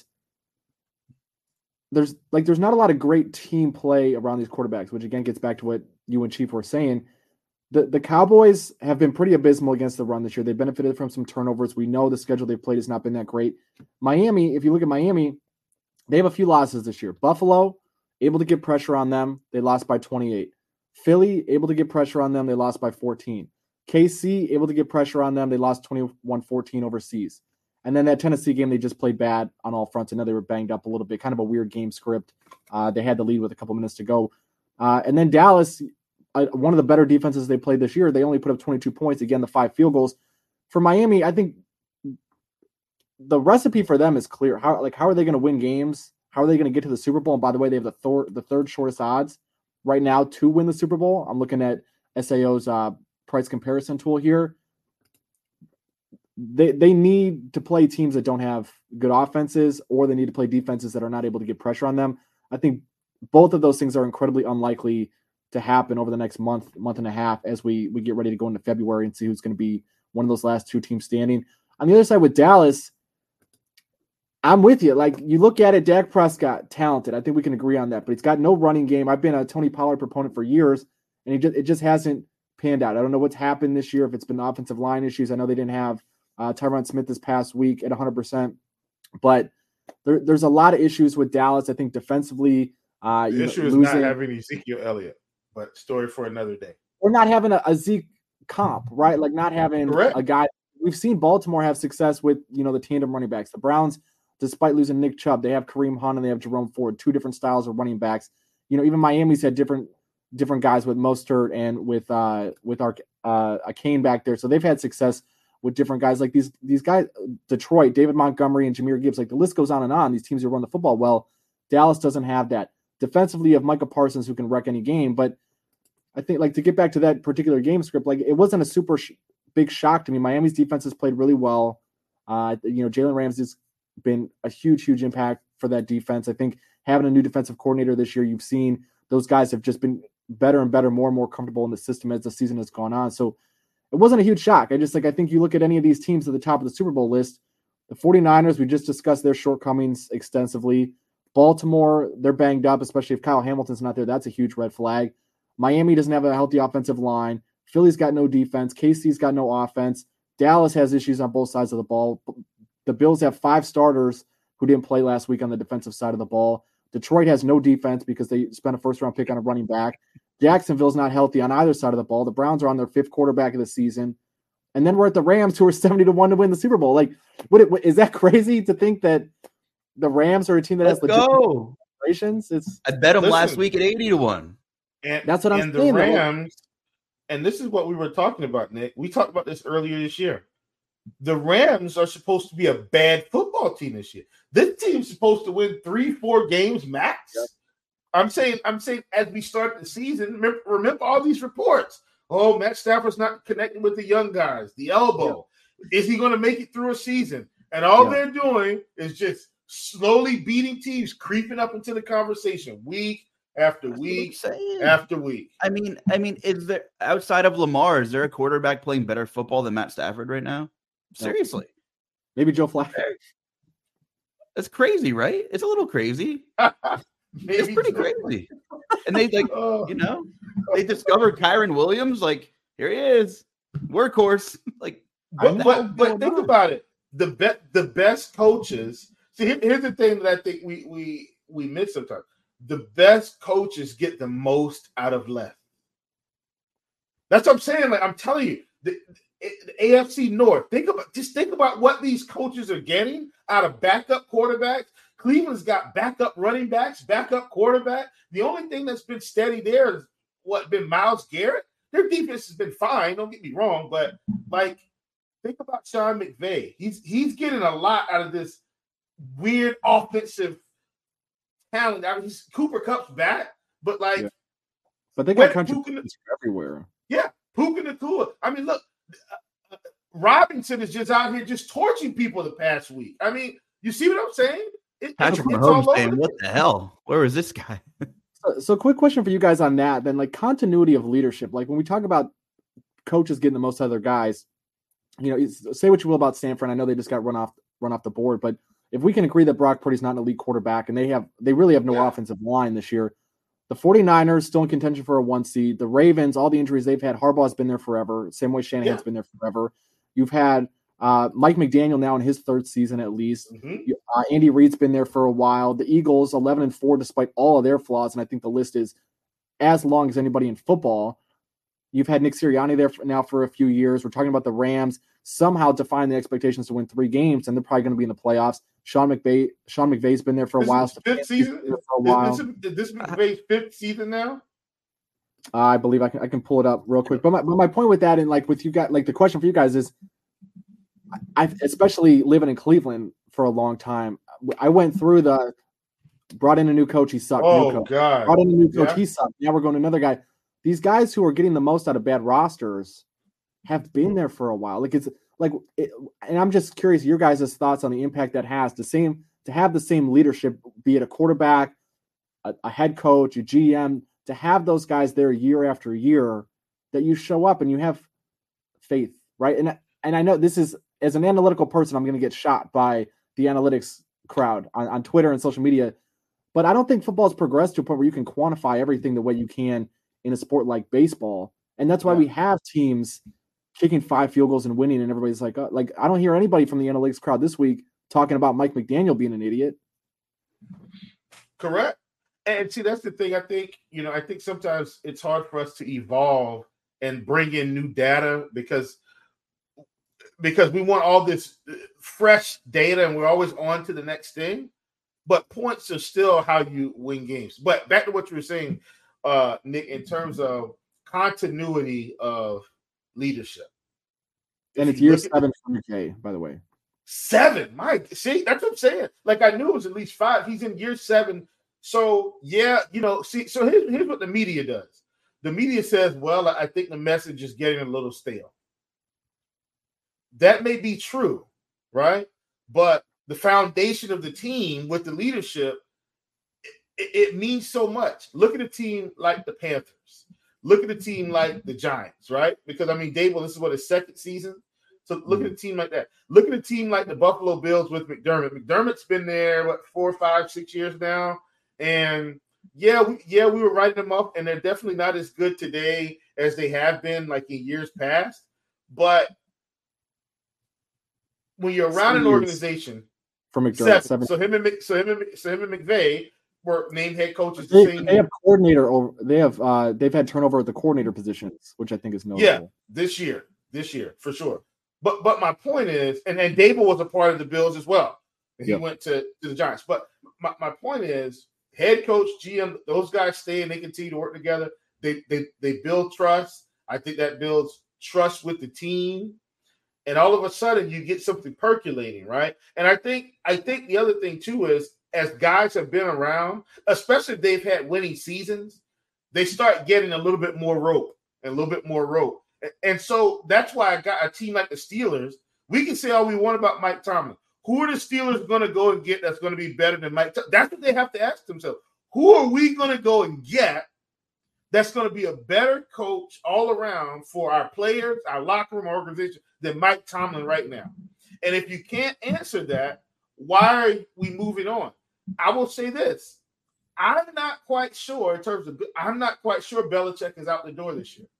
there's like there's not a lot of great team play around these quarterbacks, which again gets back to what you and Chief were saying. The the Cowboys have been pretty abysmal against the run this year. They benefited from some turnovers. We know the schedule they've played has not been that great. Miami, if you look at Miami, they have a few losses this year. Buffalo, able to get pressure on them. They lost by twenty-eight. Philly, able to get pressure on them. They lost by fourteen. K C, able to get pressure on them. They lost twenty-one fourteen overseas. And then that Tennessee game, they just played bad on all fronts. I know they were banged up a little bit. Kind of a weird game script. Uh, they had the lead with a couple minutes to go. Uh, and then Dallas, uh, one of the better defenses they played this year, they only put up twenty-two points. Again, the five field goals. For Miami, I think the recipe for them is clear. How like how are they going to win games? How are they going to get to the Super Bowl? And by the way, they have the, thor- the third shortest odds right now to win the Super Bowl. I'm looking at S A O's uh, price comparison tool here. They they need to play teams that don't have good offenses, or they need to play defenses that are not able to get pressure on them. I think both of those things are incredibly unlikely to happen over the next month, month and a half as we we get ready to go into February and see who's going to be one of those last two teams standing. On the other side with Dallas, I'm with you. Like, you look at it, Dak Prescott, talented. I think we can agree on that, but he's got no running game. I've been a Tony Pollard proponent for years, and he just, it just hasn't panned out. I don't know what's happened this year, if it's been offensive line issues. I know they didn't have uh, Tyron Smith this past week at one hundred percent, but there, there's a lot of issues with Dallas. I think defensively, uh, the you issue know, is losing, not having Ezekiel Elliott, but story for another day. We're not having a, a Zeke comp, right? Like, not having Correct. a guy. We've seen Baltimore have success with, you know, the tandem running backs. The Browns, despite losing Nick Chubb, they have Kareem Hunt and they have Jerome Ford, two different styles of running backs. You know, even Miami's had different different guys with Mostert and with uh with our uh a Kane back there. So they've had success with different guys like these these guys. Detroit, David Montgomery and Jahmyr Gibbs. Like, the list goes on and on. These teams who run the football well. Dallas doesn't have that. Defensively, you have Micah Parsons who can wreck any game. But I think, like, to get back to that particular game script, like, it wasn't a super sh- big shock to me. Miami's defense has played really well. Uh, you know, Jalen Ramsey's been a huge, huge impact for that defense. I think having a new defensive coordinator this year, you've seen those guys have just been better and better, more and more comfortable in the system as the season has gone on. So it wasn't a huge shock. I just, like, I think you look at any of these teams at the top of the Super Bowl list, the 49ers, we just discussed their shortcomings extensively. Baltimore, they're banged up, especially if Kyle Hamilton's not there. That's a huge red flag. Miami doesn't have a healthy offensive line. Philly's got no defense. K C's got no offense. Dallas has issues on both sides of the ball. The Bills have five starters who didn't play last week on the defensive side of the ball. Detroit has no defense because they spent a first-round pick on a running back. Jacksonville's not healthy on either side of the ball. The Browns are on their fifth quarterback of the season. And then we're at the Rams, who are seventy to one to win the Super Bowl. Like, what, it, is that crazy to think that the Rams are a team that Let's has legit go. aspirations? It's I bet them Listen. last week at eighty to one. And That's what I'm and saying, the though. Rams, and this is what we were talking about, Nick. We talked about this earlier this year. The Rams are supposed to be a bad football team this year. This team's supposed to win three, four games max. Yep. I'm saying, I'm saying, as we start the season, remember, remember all these reports. Oh, Matt Stafford's not connecting with the young guys. The elbow. Yep. Is he going to make it through a season? And all Yep. they're doing is just slowly beating teams, creeping up into the conversation week after That's week what I'm saying. after week. I mean, I mean, is there outside of Lamar, is there a quarterback playing better football than Matt Stafford right now? Seriously, maybe Joe Flacco. that's crazy, right? It's a little crazy. It's pretty crazy. And they like, Oh. you know, they discovered Kyron Williams. Like, here he is, workhorse. Like, But, what the but, hell's but going think on? about it. The be- the best coaches. See, here- here's the thing that I think we we we miss sometimes. The best coaches get the most out of less. That's what I'm saying. Like, I'm telling you, the, the A F C North. Think about just think about what these coaches are getting out of backup quarterbacks. Cleveland's got backup running backs, backup quarterback. The only thing that's been steady there is what been Myles Garrett. Their defense has been fine. Don't get me wrong, but like, think about Sean McVay. He's he's getting a lot out of this weird offensive talent. I mean, he's Cooper Kupp's back, but like, Yeah. But they What- got contributions everywhere. yeah, Puka Nacua. I mean, look, uh, Robinson is just out here just torching people the past week. I mean, you see what I'm saying? It, Patrick it's, it's all Mahomes over saying, the "What the hell? Where was this guy?" So, so quick question for you guys on that. Then, like, continuity of leadership. Like, when we talk about coaches getting the most out of their guys, you know, it's- say what you will about Stanford. I know they just got run off run off the board, but if we can agree that Brock Purdy's not an elite quarterback and they have they really have no Yeah. offensive line this year, The 49ers still in contention for a one seed. The Ravens, all the injuries they've had, Harbaugh's been there forever. Same way Shanahan's yeah. been there forever. You've had uh, Mike McDaniel now in his third season at least. Mm-hmm. Uh, Andy Reid's been there for a while. The Eagles, eleven and four, despite all of their flaws, and I think the list is as long as anybody in football. You've had Nick Sirianni there for, now for a few years. We're talking about the Rams somehow defying the expectations to win three games, and they're probably going to be in the playoffs. Sean McVay, Sean McVay's been there for a this while. Fifth season? For a while. This, this McVay's fifth season now? Uh, I believe I can I can pull it up real quick. But my, but my point with that, and like with you guys, like the question for you guys is, I especially living in Cleveland for a long time, I went through the brought in a new coach, he sucked. Oh new coach. God! Brought in a new coach, yeah. he sucked. Now we're going to another guy. These guys who are getting the most out of bad rosters have been there for a while. Like it's like, it, and I'm just curious your guys' thoughts on the impact that has to same to have the same leadership, be it a quarterback, a, a head coach, a G M, to have those guys there year after year, that you show up and you have faith, right? And and I know this is, as an analytical person, I'm going to get shot by the analytics crowd on, on Twitter and social media, but I don't think football has progressed to a point where you can quantify everything the way you can in a sport like baseball. And that's why yeah. we have teams kicking five field goals and winning, and everybody's like, uh, like I don't hear anybody from the analytics crowd this week talking about Mike McDaniel being an idiot. Correct. And see, that's the thing. I think, you know, I think sometimes it's hard for us to evolve and bring in new data because because we want all this fresh data and we're always on to the next thing. But points are still how you win games. But back to what you were saying, uh, Nick, in terms of continuity of leadership. And it's year seven for McVay, by the way. Seven, Mike. See, that's what I'm saying. Like, I knew it was at least five. He's in year seven. So, yeah, you know, see, so here's, here's what the media does. The media says, well, I think the message is getting a little stale. That may be true, right? But the foundation of the team with the leadership, it, it means so much. Look at a team like the Panthers. Look at a team like the Giants, right? Because, I mean, Dable, this is what, his second season? So look at a team like that. Look at a team like the Buffalo Bills with McDermott. McDermott's been there, what, four, five, six years now? And, yeah, we, yeah, we were writing them up, and they're definitely not as good today as they have been, like, in years past. But when you're around an organization – from McDermott, seven. Seven. So him and so him and so him and McVay were named head coaches. They, the same they have coordinator over. They have uh, they've had turnover at the coordinator positions, which I think is notable. Yeah, this year, this year for sure. But but my point is, and then Dable was a part of the Bills as well. And he yep. went to, to the Giants. But my, my point is, head coach, G M, those guys stay and they continue to work together. They they they build trust. I think that builds trust with the team. And all of a sudden you get something percolating, right? And I think I think the other thing too is, as guys have been around, especially if they've had winning seasons, they start getting a little bit more rope and a little bit more rope. And, and so that's why I got a team like the Steelers. We can say all we want about Mike Tomlin. Who are the Steelers going to go and get that's going to be better than Mike Tomlin? That's what they have to ask themselves. Who are we going to go and get that's going to be a better coach all around for our players, our locker room, our organization, than Mike Tomlin right now? And if you can't answer that, why are we moving on? I will say this. I'm not quite sure in terms of – I'm not quite sure Belichick is out the door this year.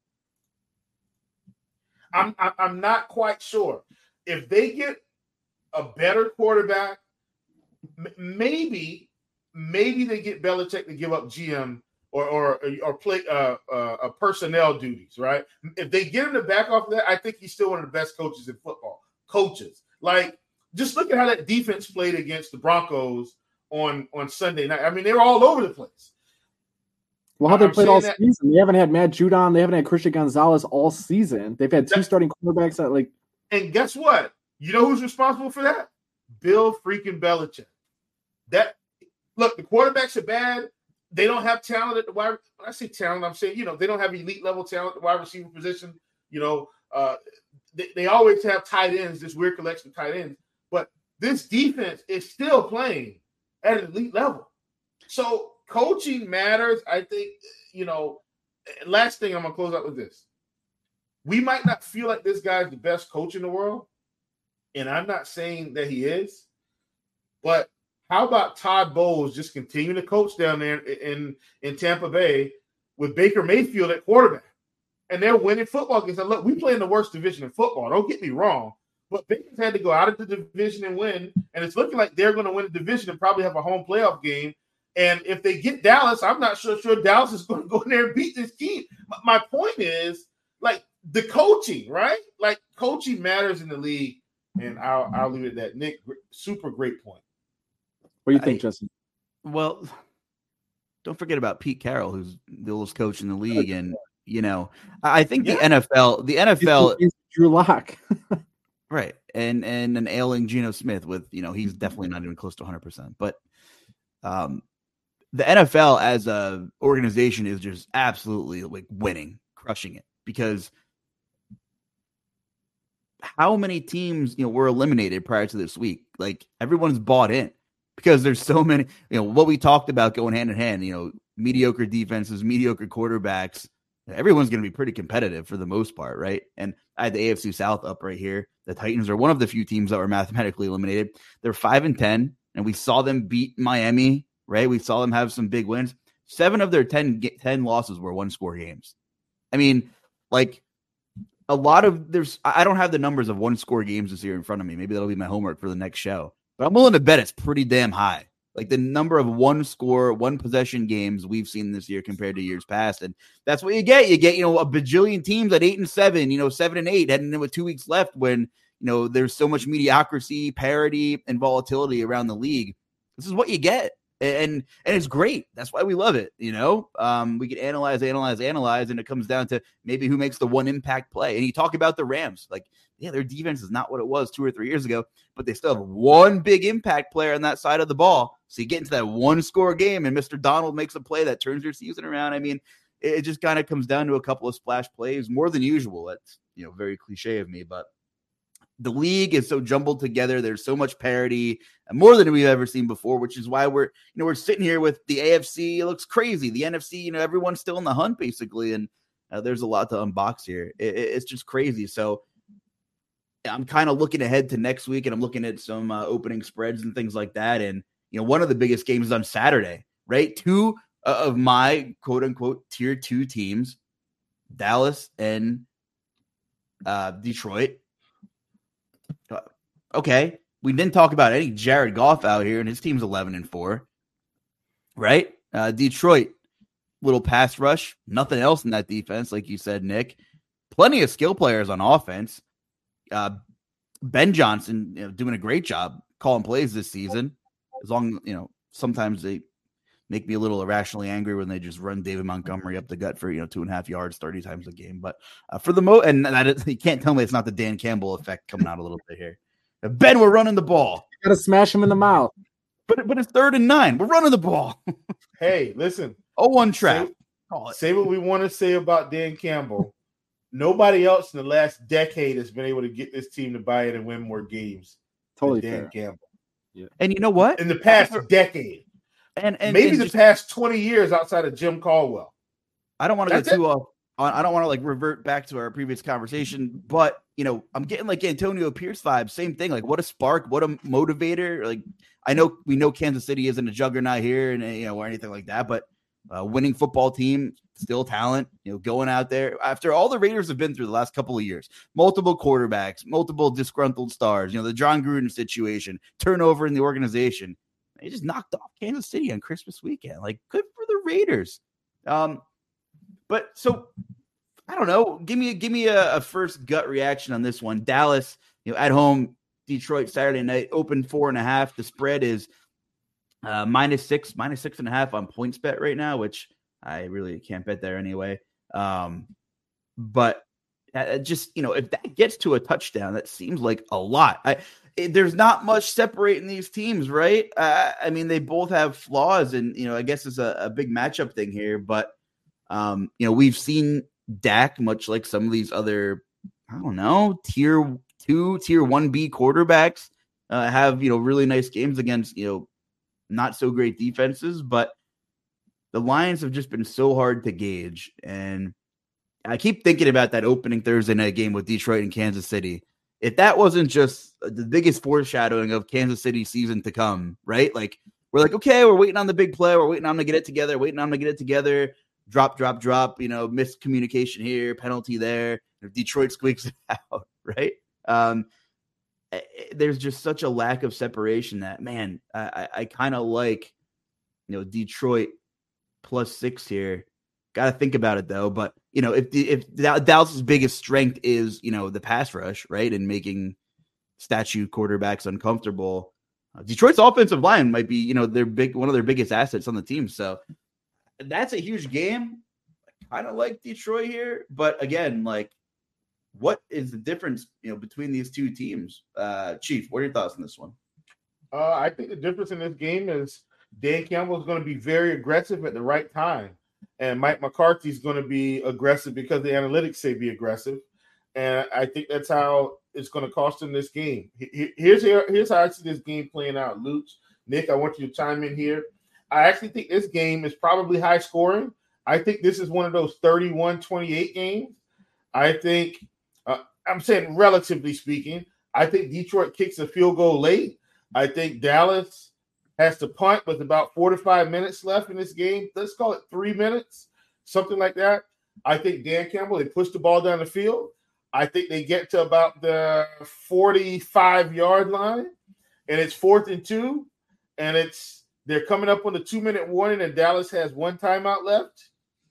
I'm, I'm not quite sure. If they get a better quarterback, maybe, maybe they get Belichick to give up G M or or or play uh, uh, personnel duties, right? If they get him to back off of that, I think he's still one of the best coaches in football. Coaches. Like, just look at how that defense played against the Broncos on, on Sunday night. I mean, they were all over the place. Well, how they I'm played all that, season. They haven't had Matt Judon. They haven't had Christian Gonzalez all season. They've had two starting quarterbacks that, like. And guess what? You know who's responsible for that? Bill freaking Belichick. That look, the quarterbacks are bad. They don't have talent at the wide. When I say talent, I'm saying, you know, they don't have elite level talent at the wide receiver position. You know, uh, they, they always have tight ends, this weird collection of tight ends. But this defense is still playing at an elite level. So coaching matters. I think, you know, last thing I'm going to close out with this. We might not feel like this guy's the best coach in the world, and I'm not saying that he is, but How about Todd Bowles just continue to coach down there in, in, in Tampa Bay with Baker Mayfield at quarterback? And they're winning football games. Look, we play in the worst division in football. Don't get me wrong. But Baker's had to go out of the division and win. And it's looking like they're going to win the division and probably have a home playoff game. And if they get Dallas, I'm not sure, sure Dallas is going to go in there and beat this team. My point is, like, the coaching, right? Like, coaching matters in the league. And I'll, I'll leave it at that. Nick, super great point. What do you think, I, Justin? Well, don't forget about Pete Carroll, who's the oldest coach in the league. And, you know, I think the yeah. N F L, the N F L – Drew Lock. Right. And and an ailing Geno Smith with, you know, he's definitely not even close to one hundred percent. But um, the N F L as a organization is just absolutely like winning, crushing it. Because how many teams, you know, were eliminated prior to this week? Like, everyone's bought in because there's so many, you know, what we talked about going hand in hand, you know, mediocre defenses, mediocre quarterbacks. Everyone's going to be pretty competitive for the most part, right? And I had the A F C South up right here. The Titans are one of the few teams that were mathematically eliminated. They're five and ten, and we saw them beat Miami, right? We saw them have some big wins. Seven of their ten, ten losses were one-score games. I mean, like, a lot of there's. I don't have the numbers of one-score games this year in front of me. Maybe that'll be my homework for the next show. But I'm willing to bet it's pretty damn high. Like the number of one score, one possession games we've seen this year compared to years past. And that's what you get. You get, you know, a bajillion teams at eight and seven, you know, seven and eight heading in with two weeks left when, you know, there's so much mediocrity, parity, and volatility around the league. This is what you get. And, and it's great. That's why we love it. You know, um, we can analyze, analyze, analyze, and it comes down to maybe who makes the one impact play. And you talk about the Rams, like, yeah, their defense is not what it was two or three years ago, but they still have one big impact player on that side of the ball. So you get into that one score game and Mister Donald makes a play that turns your season around. I mean, it just kind of comes down to a couple of splash plays more than usual. That's, you know, very cliche of me, but the league is so jumbled together. There's so much parity, more than we've ever seen before, which is why we're, you know, we're sitting here with the A F C. It looks crazy. The N F C, you know, everyone's still in the hunt basically. And uh, there's a lot to unbox here. It, it, it's just crazy. So I'm kind of looking ahead to next week and I'm looking at some uh, opening spreads and things like that. And, you know, one of the biggest games is on Saturday, right? Two uh, of my quote unquote tier two teams, Dallas and uh, Detroit. Uh, okay. We didn't talk about any Jared Goff out here and his team's eleven and four, right? Uh, Detroit, little pass rush, nothing else in that defense. Like you said, Nick, plenty of skill players on offense. Uh, Ben Johnson, you know, doing a great job calling plays this season. As long, you know, sometimes they make me a little irrationally angry when they just run David Montgomery up the gut for, you know, two and a half yards, thirty times a game. But uh, for the most, and that is, you can't tell me it's not the Dan Campbell effect coming out a little bit here. Ben, we're running the ball. You gotta smash him in the mouth. But but it's third and nine. We're running the ball. Hey, listen. Oh, one trap. Say, say what we want to say about Dan Campbell. Nobody else in the last decade has been able to get this team to buy it and win more games. Totally than Dan fair. Campbell. Yeah. And you know what? In the past After, decade. And, and maybe and the just, past twenty years outside of Jim Caldwell. I don't want to go too off. I don't want to like revert back to our previous conversation, but you know, I'm getting like Antonio Pierce vibes. Same thing. Like, what a spark, what a motivator. Like, I know we know Kansas City isn't a juggernaut here, and you know, or anything like that, but uh, winning football team, still talent. You know, going out there after all the Raiders have been through the last couple of years, multiple quarterbacks, multiple disgruntled stars. You know, the John Gruden situation, turnover in the organization. They just knocked off Kansas City on Christmas weekend. Like, good for the Raiders. Um, but so I don't know. Give me give me a, a first gut reaction on this one. Dallas, you know, at home, Detroit Saturday night, open four and a half. The spread is uh, minus six, minus six and a half on PointsBet right now, which I really can't bet there anyway. Um, but uh, just, you know, if that gets to a touchdown, that seems like a lot. I, it, there's not much separating these teams, right? Uh, I mean, they both have flaws, and you know, I guess it's a, a big matchup thing here. But um, you know, we've seen Dak, much like some of these other, I don't know, tier two, tier one B quarterbacks, uh, have, you know, really nice games against, you know, not so great defenses, but the Lions have just been so hard to gauge. And I keep thinking about that opening Thursday night game with Detroit and Kansas City. if that wasn't just the biggest foreshadowing of Kansas City season to come, right? Like, we're like, okay, we're waiting on the big play. We're waiting on them to get it together, waiting on them to get it together. Drop, drop, drop, you know, miscommunication here, penalty there. If Detroit squeaks it out, right? Um, there's just such a lack of separation that, man, I, I, I kind of like, you know, Detroit plus six here. Got to think about it, though. But, you know, if if Dallas's biggest strength is, you know, the pass rush, right, and making statue quarterbacks uncomfortable, uh, Detroit's offensive line might be, you know, their big one of their biggest assets on the team. So that's a huge game. I kind of like Detroit here. But, again, like, what is the difference, you know, between these two teams? Uh, Chief, what are your thoughts on this one? Uh, I think the difference in this game is Dan Campbell is going to be very aggressive at the right time. And Mike McCarthy is going to be aggressive because the analytics say be aggressive. And I think that's how it's going to cost him this game. Here's, here's how I see this game playing out. Luch, Nick, I want you to chime in here. I actually think this game is probably high scoring. I think this is one of those thirty-one twenty-eight games. I think, uh, I'm saying relatively speaking, I think Detroit kicks a field goal late. I think Dallas has to punt with about four to five minutes left in this game. Let's call it three minutes, something like that. I think Dan Campbell, they push the ball down the field. I think they get to about the forty-five-yard line, and it's fourth and two, and it's they're coming up on the two-minute warning, and Dallas has one timeout left,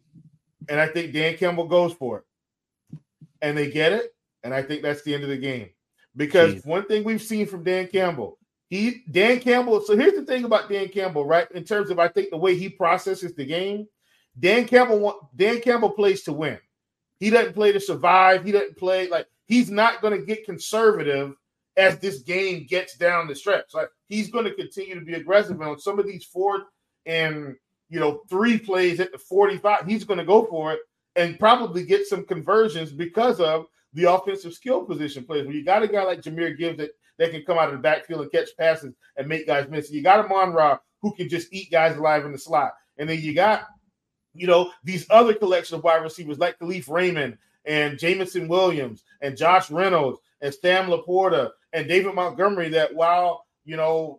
and I think Dan Campbell goes for it. And they get it, and I think that's the end of the game. Because Jeez. One thing we've seen from Dan Campbell, He Dan Campbell. So here's the thing about Dan Campbell, right? In terms of I think the way he processes the game, Dan Campbell want, Dan Campbell plays to win. He doesn't play to survive. He doesn't play like he's not going to get conservative as this game gets down the stretch. Like he's going to continue to be aggressive. And on some of these fourth and you know three plays at the forty-five, he's going to go for it and probably get some conversions because of the offensive skill position plays. When you got a guy like Jahmyr Gibbs that They can come out of the backfield and catch passes and make guys miss. You got a Amon-Ra who can just eat guys alive in the slot. And then you got, you know, these other collection of wide receivers like Khalif Raymond and Jameson Williams and Josh Reynolds and Sam Laporta and David Montgomery that while, you know,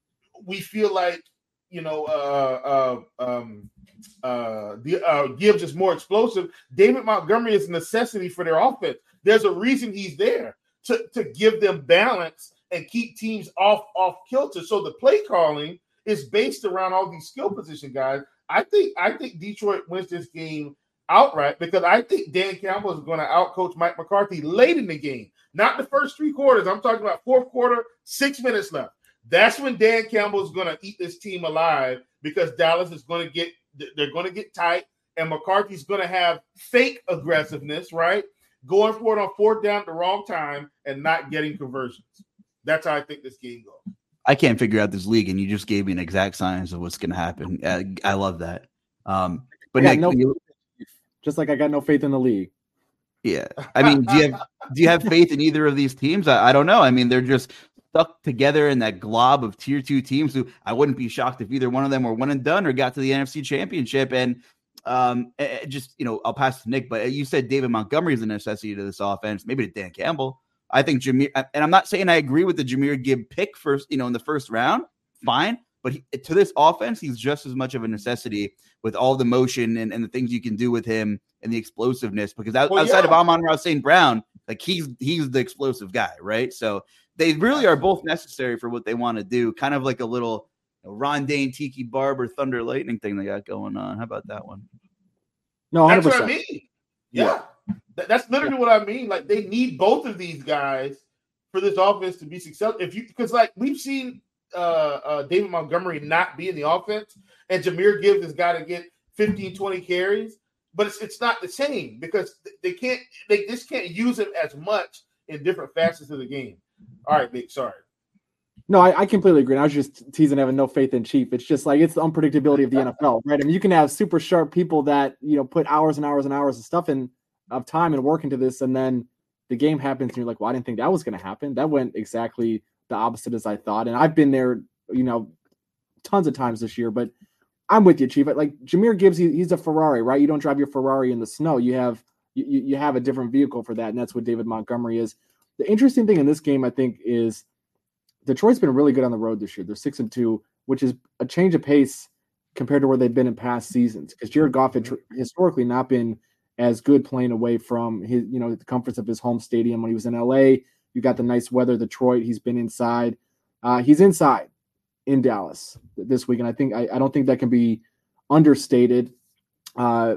we feel like, you know, uh, uh, um, uh, the, uh, Gibbs is more explosive, David Montgomery is a necessity for their offense. There's a reason he's there. To, to give them balance and keep teams off off kilter. So the play calling is based around all these skill position guys. I think I think Detroit wins this game outright because I think Dan Campbell is going to outcoach Mike McCarthy late in the game. Not the first three quarters. I'm talking about fourth quarter, six minutes left. That's when Dan Campbell is going to eat this team alive because Dallas is going to get they're going to get tight and McCarthy's going to have fake aggressiveness, right? Going for it on fourth down at the wrong time and not getting conversions. That's how I think this game goes. I can't figure out this league, and you just gave me an exact science of what's going to happen. I, I love that. Um, but Nick, no, you, just like I got no faith in the league. Yeah, I mean, do you have do you have faith in either of these teams? I, I don't know. I mean, they're just stuck together in that glob of tier two teams. Who I wouldn't be shocked if either one of them were one and done or got to the N F C Championship and. Um, just, you know, I'll pass to Nick, but you said David Montgomery is a necessity to this offense, maybe to Dan Campbell. I think Jahmyr, and I'm not saying I agree with the Jahmyr Gibbs pick first, you know, in the first round, fine, but he, to this offense, he's just as much of a necessity with all the motion and, and the things you can do with him and the explosiveness, because out, well, outside yeah. of Amon-Ra Saint Brown, like he's, he's the explosive guy, right? So they really are both necessary for what they want to do, kind of like a little Ron Dane, Tiki Barber, Thunder Lightning thing they got going on. How about that one? No, one hundred percent. That's what I mean. Yeah. yeah. That's literally yeah. what I mean. Like, they need both of these guys for this offense to be successful. If you, because, like, we've seen uh, uh, David Montgomery not be in the offense, and Jahmyr Gibbs has got to get fifteen, twenty carries, but it's it's not the same because they can't, they just can't use him as much in different facets of the game. All right, Nick, sorry. No, I, I completely agree. I was just teasing having no faith in Chief. It's just like it's the unpredictability of the N F L, right? I mean, you can have super sharp people that, you know, put hours and hours and hours of stuff in of time and work into this, and then the game happens and you're like, well, I didn't think that was going to happen. That went exactly the opposite as I thought. And I've been there, you know, tons of times this year, but I'm with you, Chief. Like Jahmyr Gibbs, he, he's a Ferrari, right? You don't drive your Ferrari in the snow. You have you, you have a different vehicle for that, and that's what David Montgomery is. The interesting thing in this game, I think, is Detroit's been really good on the road this year. They're six and two, which is a change of pace compared to where they've been in past seasons. Because Jared Goff had tr- historically not been as good playing away from his, you know, the comforts of his home stadium. When he was in L A, you got the nice weather. Detroit, he's been inside. Uh, he's inside in Dallas this week, and I think I, I don't think that can be understated. Uh,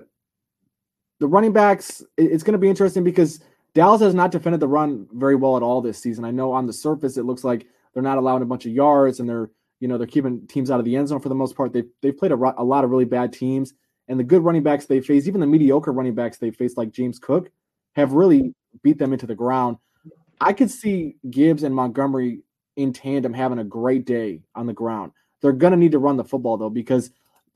the running backs, it, it's going to be interesting because Dallas has not defended the run very well at all this season. I know on the surface it looks like they're not allowing a bunch of yards, and they're you know they're keeping teams out of the end zone for the most part. They've they've played a, a lot of really bad teams, and the good running backs they face, even the mediocre running backs they face, like James Cook, have really beat them into the ground. I could see Gibbs and Montgomery in tandem having a great day on the ground. They're going to need to run the football, though, because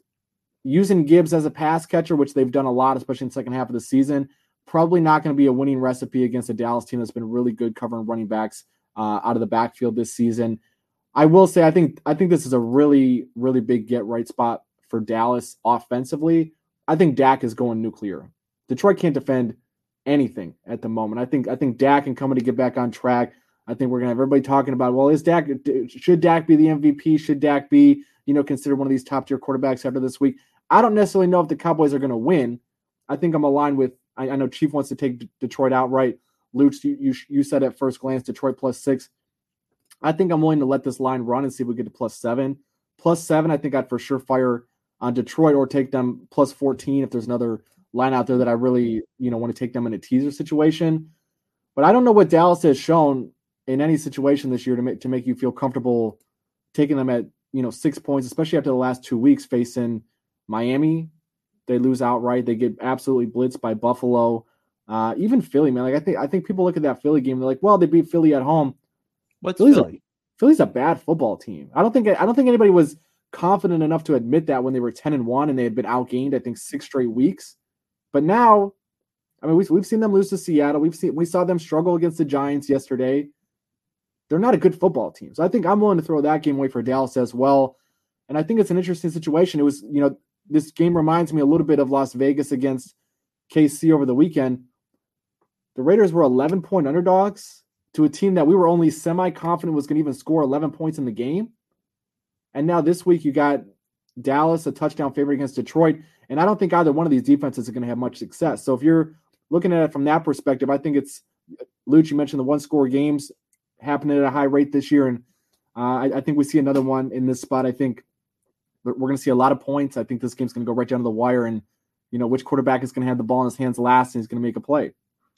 using Gibbs as a pass catcher, which they've done a lot, especially in the second half of the season, probably not going to be a winning recipe against a Dallas team that's been really good covering running backs uh, out of the backfield this season. I will say I think I think this is a really, really big get-right spot for Dallas offensively. I think Dak is going nuclear. Detroit can't defend anything at the moment. I think I think Dak and company get back on track. I think we're gonna have everybody talking about, well, is Dak should Dak be the M V P? Should Dak be, you know, considered one of these top tier quarterbacks after this week? I don't necessarily know if the Cowboys are gonna win. I think I'm aligned with. I, I know Chief wants to take D- Detroit outright. Luch, you, you you said at first glance Detroit plus six. I think I'm willing to let this line run and see if we get to plus seven. Plus seven, I think I'd for sure fire on Detroit or take them plus fourteen if there's another line out there that I really, you know, want to take them in a teaser situation. But I don't know what Dallas has shown in any situation this year to make to make you feel comfortable taking them at, you know, six points, especially after the last two weeks facing Miami. They lose outright. They get absolutely blitzed by Buffalo. Uh, even Philly, man. Like I think I think people look at that Philly game, they're like, well, they beat Philly at home. What's Philly's Philly? A, Philly's a bad football team. I don't think I don't think anybody was confident enough to admit that when they were ten and one and they had been outgained, I think, six straight weeks. But now, I mean, we've, we've seen them lose to Seattle. We've seen we saw them struggle against the Giants yesterday. They're not a good football team. So I think I'm willing to throw that game away for Dallas as well. And I think it's an interesting situation. It was, you know, this game reminds me a little bit of Las Vegas against K C over the weekend. The Raiders were eleven point underdogs to a team that we were only semi-confident was going to even score eleven points in the game. And now this week you got Dallas, a touchdown favorite against Detroit. And I don't think either one of these defenses are going to have much success. So if you're looking at it from that perspective, I think it's, Luch, you mentioned the one-score games happening at a high rate this year. And uh, I, I think we see another one in this spot. I think we're going to see a lot of points. I think this game's going to go right down to the wire. And, you know, which quarterback is going to have the ball in his hands last and he's going to make a play.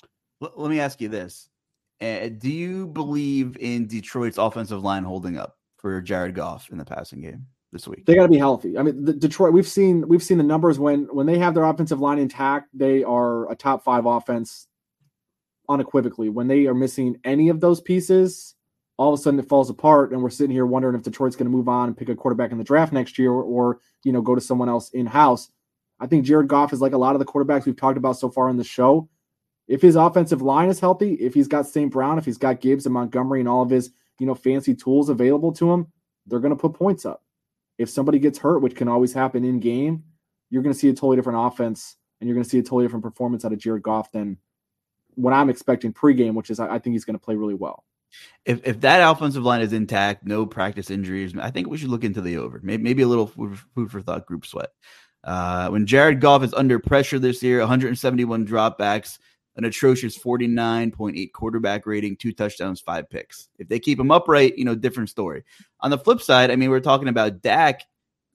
Let me ask you this. Uh, do you believe in Detroit's offensive line holding up for Jared Goff in the passing game this week? They got to be healthy. I mean, the, Detroit, we've seen we've seen the numbers when when they have their offensive line intact, they are a top five offense unequivocally. When they are missing any of those pieces, all of a sudden it falls apart, and we're sitting here wondering if Detroit's going to move on and pick a quarterback in the draft next year, or, or you know go to someone else in house. I think Jared Goff is like a lot of the quarterbacks we've talked about so far in the show. If his offensive line is healthy, if he's got Saint Brown, if he's got Gibbs and Montgomery and all of his, you know, fancy tools available to him, they're going to put points up. If somebody gets hurt, which can always happen in game, you're going to see a totally different offense and you're going to see a totally different performance out of Jared Goff than what I'm expecting pregame, which is I, I think he's going to play really well. If if that offensive line is intact, no practice injuries, I think we should look into the over. Maybe, maybe a little food, food for thought group sweat. Uh, when Jared Goff is under pressure this year, one hundred seventy-one dropbacks, an atrocious forty-nine point eight quarterback rating, two touchdowns, five picks. If they keep him upright, you know, different story. On the flip side, I mean, we're talking about Dak,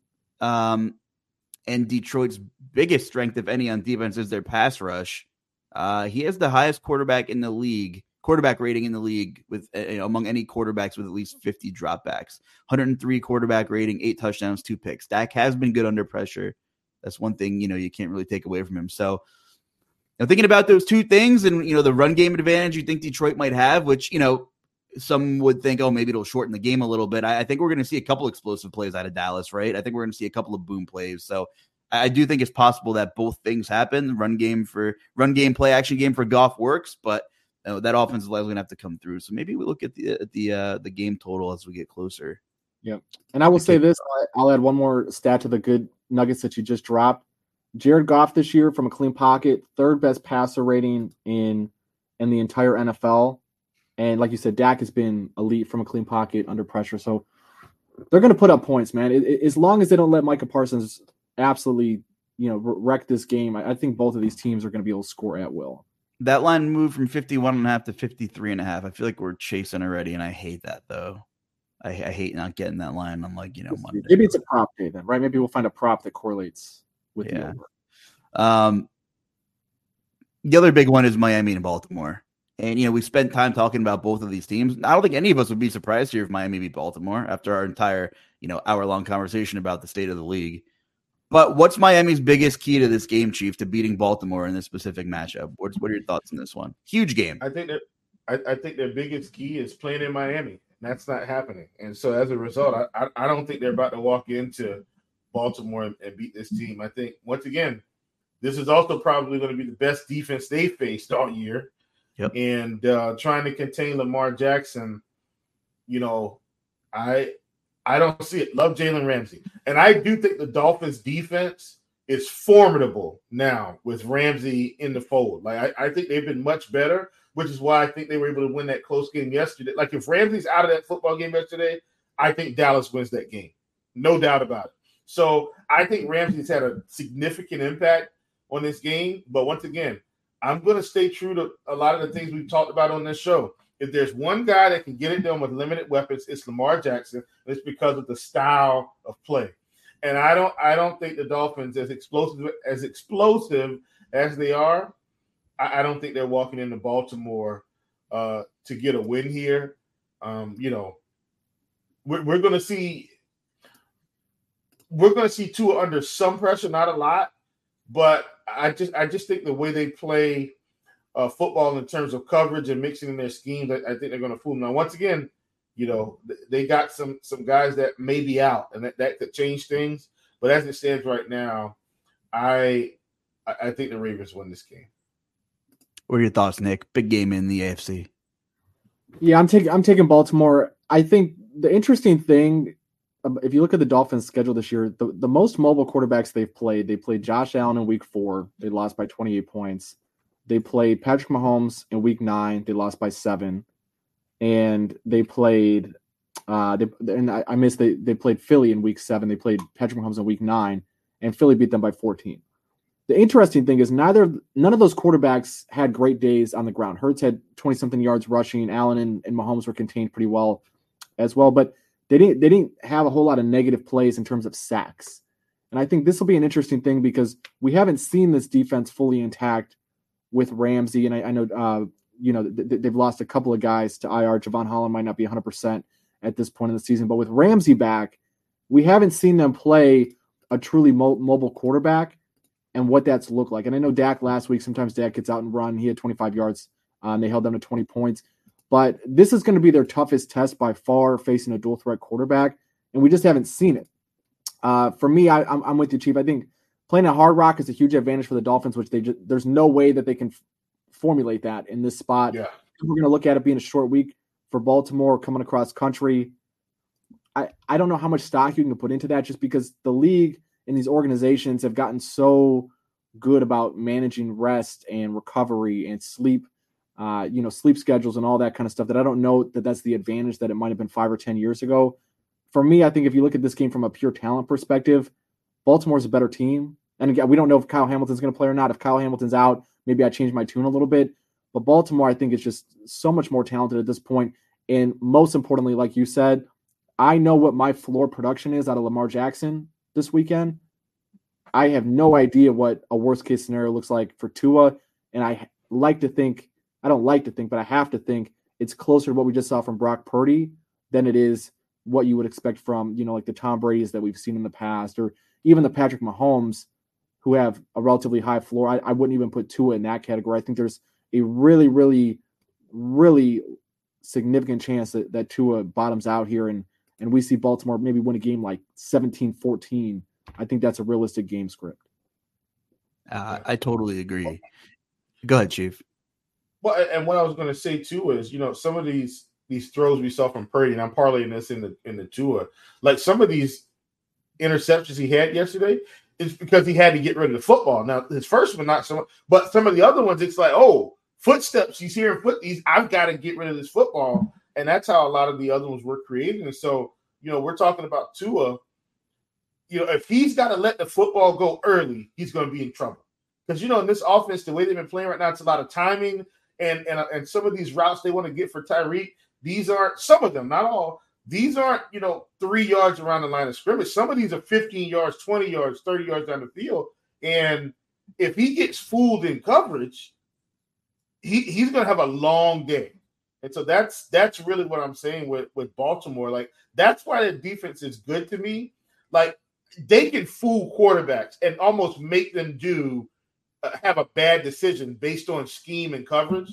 um, and Detroit's biggest strength, if any, on defense is their pass rush. Uh, he has the highest quarterback in the league, quarterback rating in the league with uh, you know, among any quarterbacks with at least fifty dropbacks. one hundred three quarterback rating, eight touchdowns, two picks. Dak has been good under pressure. That's one thing, you know, you can't really take away from him. So, now, thinking about those two things and, you know, the run game advantage you think Detroit might have, which, you know, some would think, oh, maybe it'll shorten the game a little bit. I, I think we're going to see a couple explosive plays out of Dallas, right? I think we're going to see a couple of boom plays. So I, I do think it's possible that both things happen. Run game for run game, play action game for Goff works, but you know, that offensive line is going to have to come through. So maybe we look at the at the uh, the game total as we get closer. Yeah, and I will say this: I'll add one more stat to the good nuggets that you just dropped. Jared Goff this year from a clean pocket, third best passer rating in in the entire N F L. And like you said, Dak has been elite from a clean pocket under pressure. So they're going to put up points, man. It, it, as long as they don't let Micah Parsons absolutely, you know, wreck this game, I, I think both of these teams are going to be able to score at will. That line moved from fifty-one and a half to fifty-three and a half. I feel like we're chasing already, and I hate that, though. I, I hate not getting that line on, like, you know, Monday. Maybe it's a prop day then, right? Maybe we'll find a prop that correlates with yeah. the over. Um, the other big one is Miami and Baltimore. And, you know, we spent time talking about both of these teams. I don't think any of us would be surprised here if Miami beat Baltimore after our entire, you know, hour-long conversation about the state of the league. But what's Miami's biggest key to this game, Chief, to beating Baltimore in this specific matchup? What's, what are your thoughts on this one? Huge game. I think that I, I think their biggest key is playing in Miami. That's not happening. And so as a result, I, I, I don't think they're about to walk into Baltimore and, and beat this team. I think, once again, this is also probably going to be the best defense they faced all year. Yep. And uh, trying to contain Lamar Jackson, you know, I I don't see it. Love Jalen Ramsey. And I do think the Dolphins defense is formidable now with Ramsey in the fold. Like, I, I think they've been much better, which is why I think they were able to win that close game yesterday. Like, if Ramsey's out of that football game yesterday, I think Dallas wins that game. No doubt about it. So I think Ramsey's had a significant impact on this game. But once again, I'm going to stay true to a lot of the things we've talked about on this show. If there's one guy that can get it done with limited weapons, it's Lamar Jackson. It's because of the style of play. And I don't I don't think the Dolphins, as explosive as explosive as they are, I, I don't think they're walking into Baltimore uh, to get a win here. Um, you know, we're, we're going to see we're going to see Tua under some pressure, not a lot, but I just I just think the way they play uh, football in terms of coverage and mixing in their schemes, I, I think they're going to fool them. Now, once again, you know, they got some some guys that may be out, and that, that could change things. But as it stands right now, I I think the Ravens win this game. What are your thoughts, Nick? Big game in the A F C. Yeah, I'm taking I'm taking Baltimore. I think the interesting thing, if you look at the Dolphins' schedule this year, the, the most mobile quarterbacks they've played, they played Josh Allen in week four. They lost by twenty-eight points. They played Patrick Mahomes in week nine. They lost by seven. And they played uh, – they, and I, I missed they, – they played Philly in week seven. They played Patrick Mahomes in week nine, and Philly beat them by fourteen. The interesting thing is neither none of those quarterbacks had great days on the ground. Hurts had twenty-something yards rushing. Allen and, and Mahomes were contained pretty well as well. But They didn't they didn't have a whole lot of negative plays in terms of sacks. And I think this will be an interesting thing because we haven't seen this defense fully intact with Ramsey. And I, I know, uh, you know, th- they've lost a couple of guys to I R. Javon Holland might not be one hundred percent at this point in the season. But with Ramsey back, we haven't seen them play a truly mo- mobile quarterback and what that's looked like. And I know Dak last week, sometimes Dak gets out and run. He had twenty-five yards. Uh, and they held them to twenty points. But this is going to be their toughest test by far, facing a dual threat quarterback, and we just haven't seen it. Uh, for me, I, I'm, I'm with you, Chief. I think playing at Hard Rock is a huge advantage for the Dolphins, which they just, there's no way that they can f- formulate that in this spot. Yeah. We're going to look at it being a short week for Baltimore coming across country. I, I don't know how much stock you can put into that just because the league and these organizations have gotten so good about managing rest and recovery and sleep. Uh, you know, sleep schedules and all that kind of stuff that I don't know that that's the advantage that it might have been five or ten years ago. For me, I think if you look at this game from a pure talent perspective, Baltimore's a better team. And again, we don't know if Kyle Hamilton's going to play or not. If Kyle Hamilton's out, maybe I change my tune a little bit. But Baltimore, I think, is just so much more talented at this point. And most importantly, like you said, I know what my floor production is out of Lamar Jackson this weekend. I have no idea what a worst-case scenario looks like for Tua. And I like to think I don't like to think, but I have to think it's closer to what we just saw from Brock Purdy than it is what you would expect from, you know, like the Tom Brady's that we've seen in the past, or even the Patrick Mahomes, who have a relatively high floor. I, I wouldn't even put Tua in that category. I think there's a really, really, really significant chance that, that Tua bottoms out here and, and we see Baltimore maybe win a game like seventeen fourteen. I think that's a realistic game script. Uh, I totally agree. Go ahead, Chief. Well, and what I was going to say too is, you know, some of these these throws we saw from Purdy, and I'm parlaying this in the in the Tua, like some of these interceptions he had yesterday, it's because he had to get rid of the football. Now his first one not so much, but some of the other ones, it's like, oh, footsteps. He's hearing foot. He's I've got to get rid of this football, and that's how a lot of the other ones were created. And so, you know, we're talking about Tua. You know, if he's got to let the football go early, he's going to be in trouble. Because, you know, in this offense, the way they've been playing right now, it's a lot of timing. And and, and some of these routes they want to get for Tyreek, these aren't, some of them, not all, these aren't, you know, three yards around the line of scrimmage. Some of these are fifteen yards, twenty yards, thirty yards down the field. And if he gets fooled in coverage, he, he's going to have a long day. And so that's that's really what I'm saying with, with Baltimore. Like, that's why the defense is good to me. Like, they can fool quarterbacks and almost make them do uh, have a bad decision based on scheme and coverage.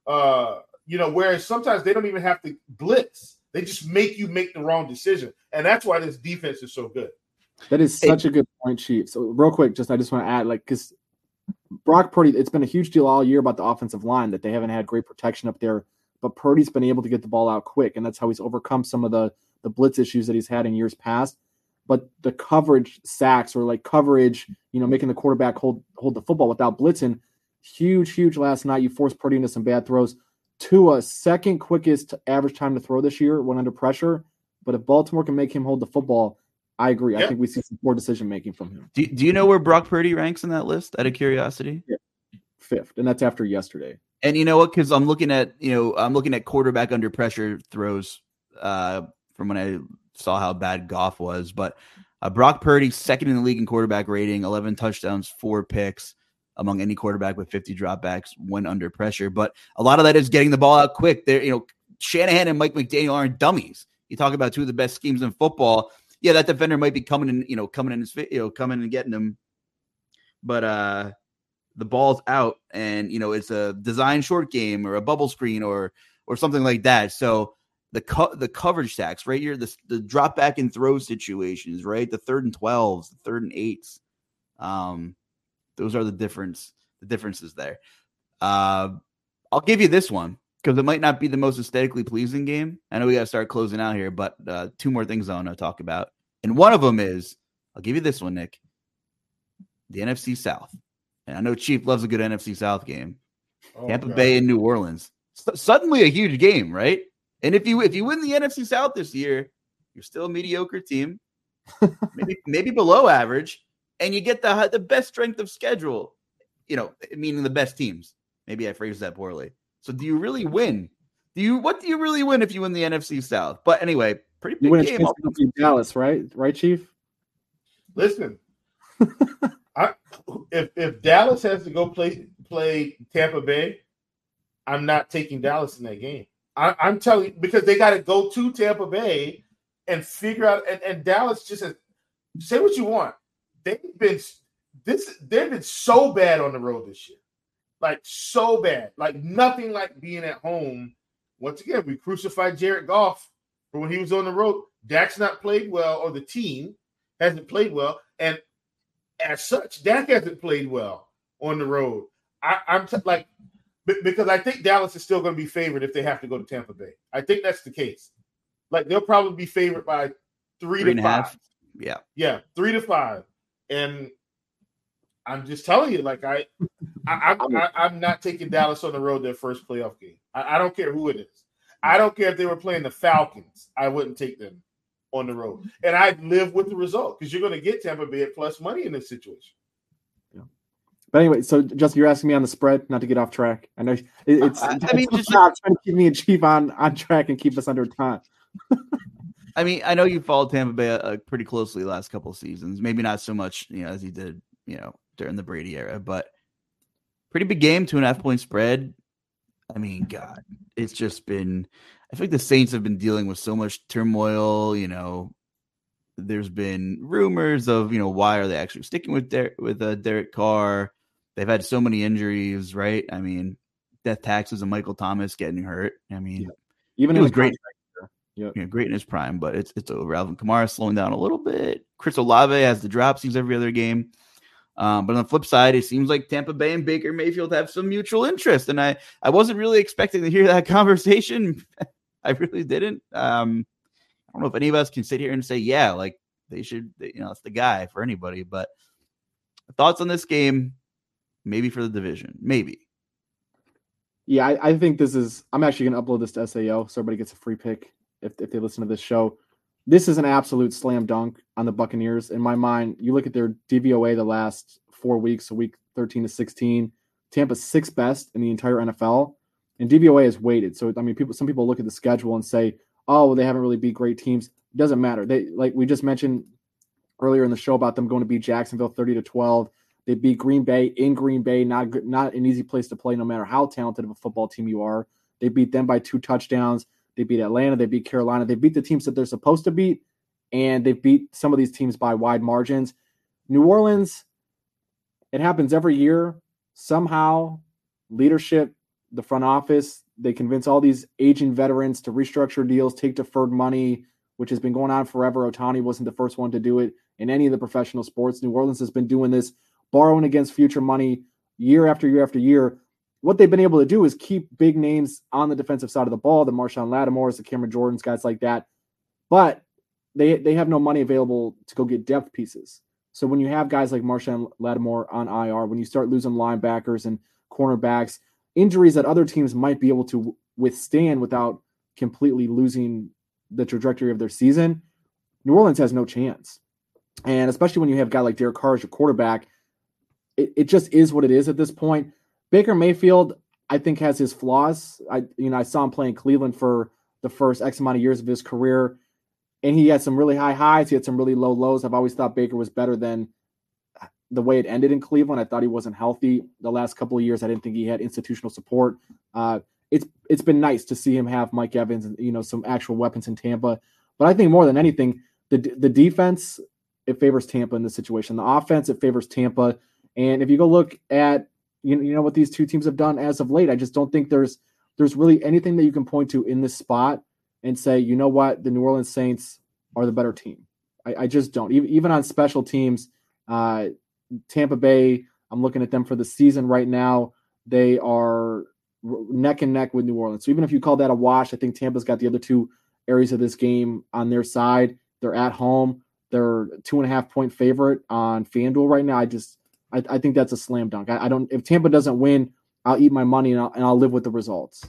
Uh, you know, whereas sometimes they don't even have to blitz. They just make you make the wrong decision. And that's why this defense is so good. That is such a good point, Chief. So real quick, just I just want to add, like, because Brock Purdy, it's been a huge deal all year about the offensive line that they haven't had great protection up there, but Purdy's been able to get the ball out quick, and that's how he's overcome some of the, the blitz issues that he's had in years past. But the coverage sacks or like coverage, you know, making the quarterback hold hold the football without blitzing, huge, huge last night. You forced Purdy into some bad throws. Tua, second quickest average time to throw this year when under pressure. But if Baltimore can make him hold the football, I agree. Yep. I think we see some poor decision making from him. Do, do you know where Brock Purdy ranks in that list, out of curiosity? Yeah. Fifth, and that's after yesterday. And you know what? Because I'm looking at, you know, I'm looking at quarterback under pressure throws uh, from when I saw how bad Goff was. But uh, Brock Purdy, second in the league in quarterback rating, eleven touchdowns, four picks among any quarterback with fifty dropbacks when under pressure. But a lot of that is getting the ball out quick. There, you know, Shanahan and Mike McDaniel aren't dummies. You talk about two of the best schemes in football. Yeah, that defender might be coming in, you know, coming in, his, you know, coming and getting him. But uh, the ball's out, and you know it's a design short game or a bubble screen or or something like that. So the co- the coverage sacks right here, the the drop back and throw situations, right? The third and twelves, the third and eights. Um, those are the difference. The differences there. Uh, I'll give you this one because it might not be the most aesthetically pleasing game. I know we got to start closing out here, but uh, two more things I want to talk about, and one of them is I'll give you this one, Nick. The N F C South. And I know Chief loves a good N F C South game. Oh, Tampa God. Bay and New Orleans. S- suddenly a huge game, right? And if you if you win the N F C South this year, you're still a mediocre team, maybe maybe below average, and you get the the best strength of schedule. You know, meaning the best teams. Maybe I phrased that poorly. So do you really win? Do you what do you really win if you win the N F C South? But anyway, pretty big you win game. In Dallas, right? Right, Chief? Listen. I, if if Dallas has to go play play Tampa Bay, I'm not taking Dallas in that game. I, I'm telling you, because they got to go to Tampa Bay and figure out. And, and Dallas just has, say what you want. They've been this. They've been so bad on the road this year, like so bad, like nothing like being at home. Once again, we crucified Jared Goff for when he was on the road. Dak's not played well, or the team hasn't played well, and as such, Dak hasn't played well on the road. I, I'm t- like, b- because I think Dallas is still going to be favored if they have to go to Tampa Bay. I think that's the case. Like, they'll probably be favored by three, three to five. Half. Yeah. Yeah, three to five. And I'm just telling you, like, I, I, I'm, I, I'm not taking Dallas on the road their first playoff game. I, I don't care who it is. I don't care if they were playing the Falcons. I wouldn't take them on the road. And I'd live with the result because you're going to get Tampa Bay at plus money in this situation. Yeah. But anyway, so Justin, you're asking me on the spread, not to get off track. I know it, it's, I, it's I mean, just trying to keep me and Chief on, on track and keep us under time. I mean, I know you followed Tampa Bay uh, pretty closely the last couple of seasons. Maybe not so much, you know, as you did, you know, during the Brady era, but pretty big game, two and a half point spread. I mean, God, it's just been, I feel like the Saints have been dealing with so much turmoil. You know, there's been rumors of, you know, why are they actually sticking with Der- with uh, Derek Carr? They've had so many injuries, right? I mean, death taxes and Michael Thomas getting hurt. I mean, yeah. even it was great, yeah, you know, great in his prime, but it's it's over. Alvin Kamara slowing down a little bit. Chris Olave has the dropsies every other game. Um, but on the flip side, it seems like Tampa Bay and Baker Mayfield have some mutual interest, and I I wasn't really expecting to hear that conversation. I really didn't. Um, I don't know if any of us can sit here and say, yeah, like they should, you know, it's the guy for anybody. But thoughts on this game, maybe for the division, maybe. Yeah, I, I think this is – I'm actually going to upload this to S A O so everybody gets a free pick if, if they listen to this show. This is an absolute slam dunk on the Buccaneers. In my mind, you look at their D V O A the last four weeks, so week thirteen to sixteen, Tampa's sixth best in the entire N F L, and D V O A is weighted. So, I mean, people, some people look at the schedule and say, oh, well, they haven't really beat great teams. It doesn't matter. They like we just mentioned earlier in the show about them going to beat Jacksonville thirty to twelve. They beat Green Bay in Green Bay, not good, not an easy place to play no matter how talented of a football team you are. They beat them by two touchdowns. They beat Atlanta. They beat Carolina. They beat the teams that they're supposed to beat, and they beat some of these teams by wide margins. New Orleans, it happens every year. Somehow, leadership, the front office, they convince all these aging veterans to restructure deals, take deferred money, which has been going on forever. Ohtani wasn't the first one to do it in any of the professional sports. New Orleans has been doing this, borrowing against future money year after year after year. What they've been able to do is keep big names on the defensive side of the ball, the Marshawn Lattimores, the Cameron Jordans, guys like that. But they they have no money available to go get depth pieces. So when you have guys like Marshawn Lattimore on I R, when you start losing linebackers and cornerbacks, injuries that other teams might be able to withstand without completely losing the trajectory of their season, New Orleans has no chance. And especially when you have a guy like Derek Carr as your quarterback, it, it just is what it is at this point. Baker Mayfield, I think, has his flaws. I you know I saw him play in Cleveland for the first X amount of years of his career, and he had some really high highs. He had some really low lows. I've always thought Baker was better than the way it ended in Cleveland. I thought he wasn't healthy the last couple of years. I didn't think he had institutional support. Uh, it's it's been nice to see him have Mike Evans and you know some actual weapons in Tampa. But I think more than anything, the the defense, it favors Tampa in this situation. The offense, it favors Tampa. And if you go look at you know, you know what these two teams have done as of late, I just don't think there's there's really anything that you can point to in this spot and say, you know what, the New Orleans Saints are the better team. I, I just don't. Even, even on special teams, uh, Tampa Bay, I'm looking at them for the season right now. They are neck and neck with New Orleans. So even if you call that a wash, I think Tampa's got the other two areas of this game on their side. They're at home. They're two and a half point favorite on FanDuel right now. I just I, I think that's a slam dunk. I, I don't. If Tampa doesn't win, I'll eat my money and I'll, and I'll live with the results.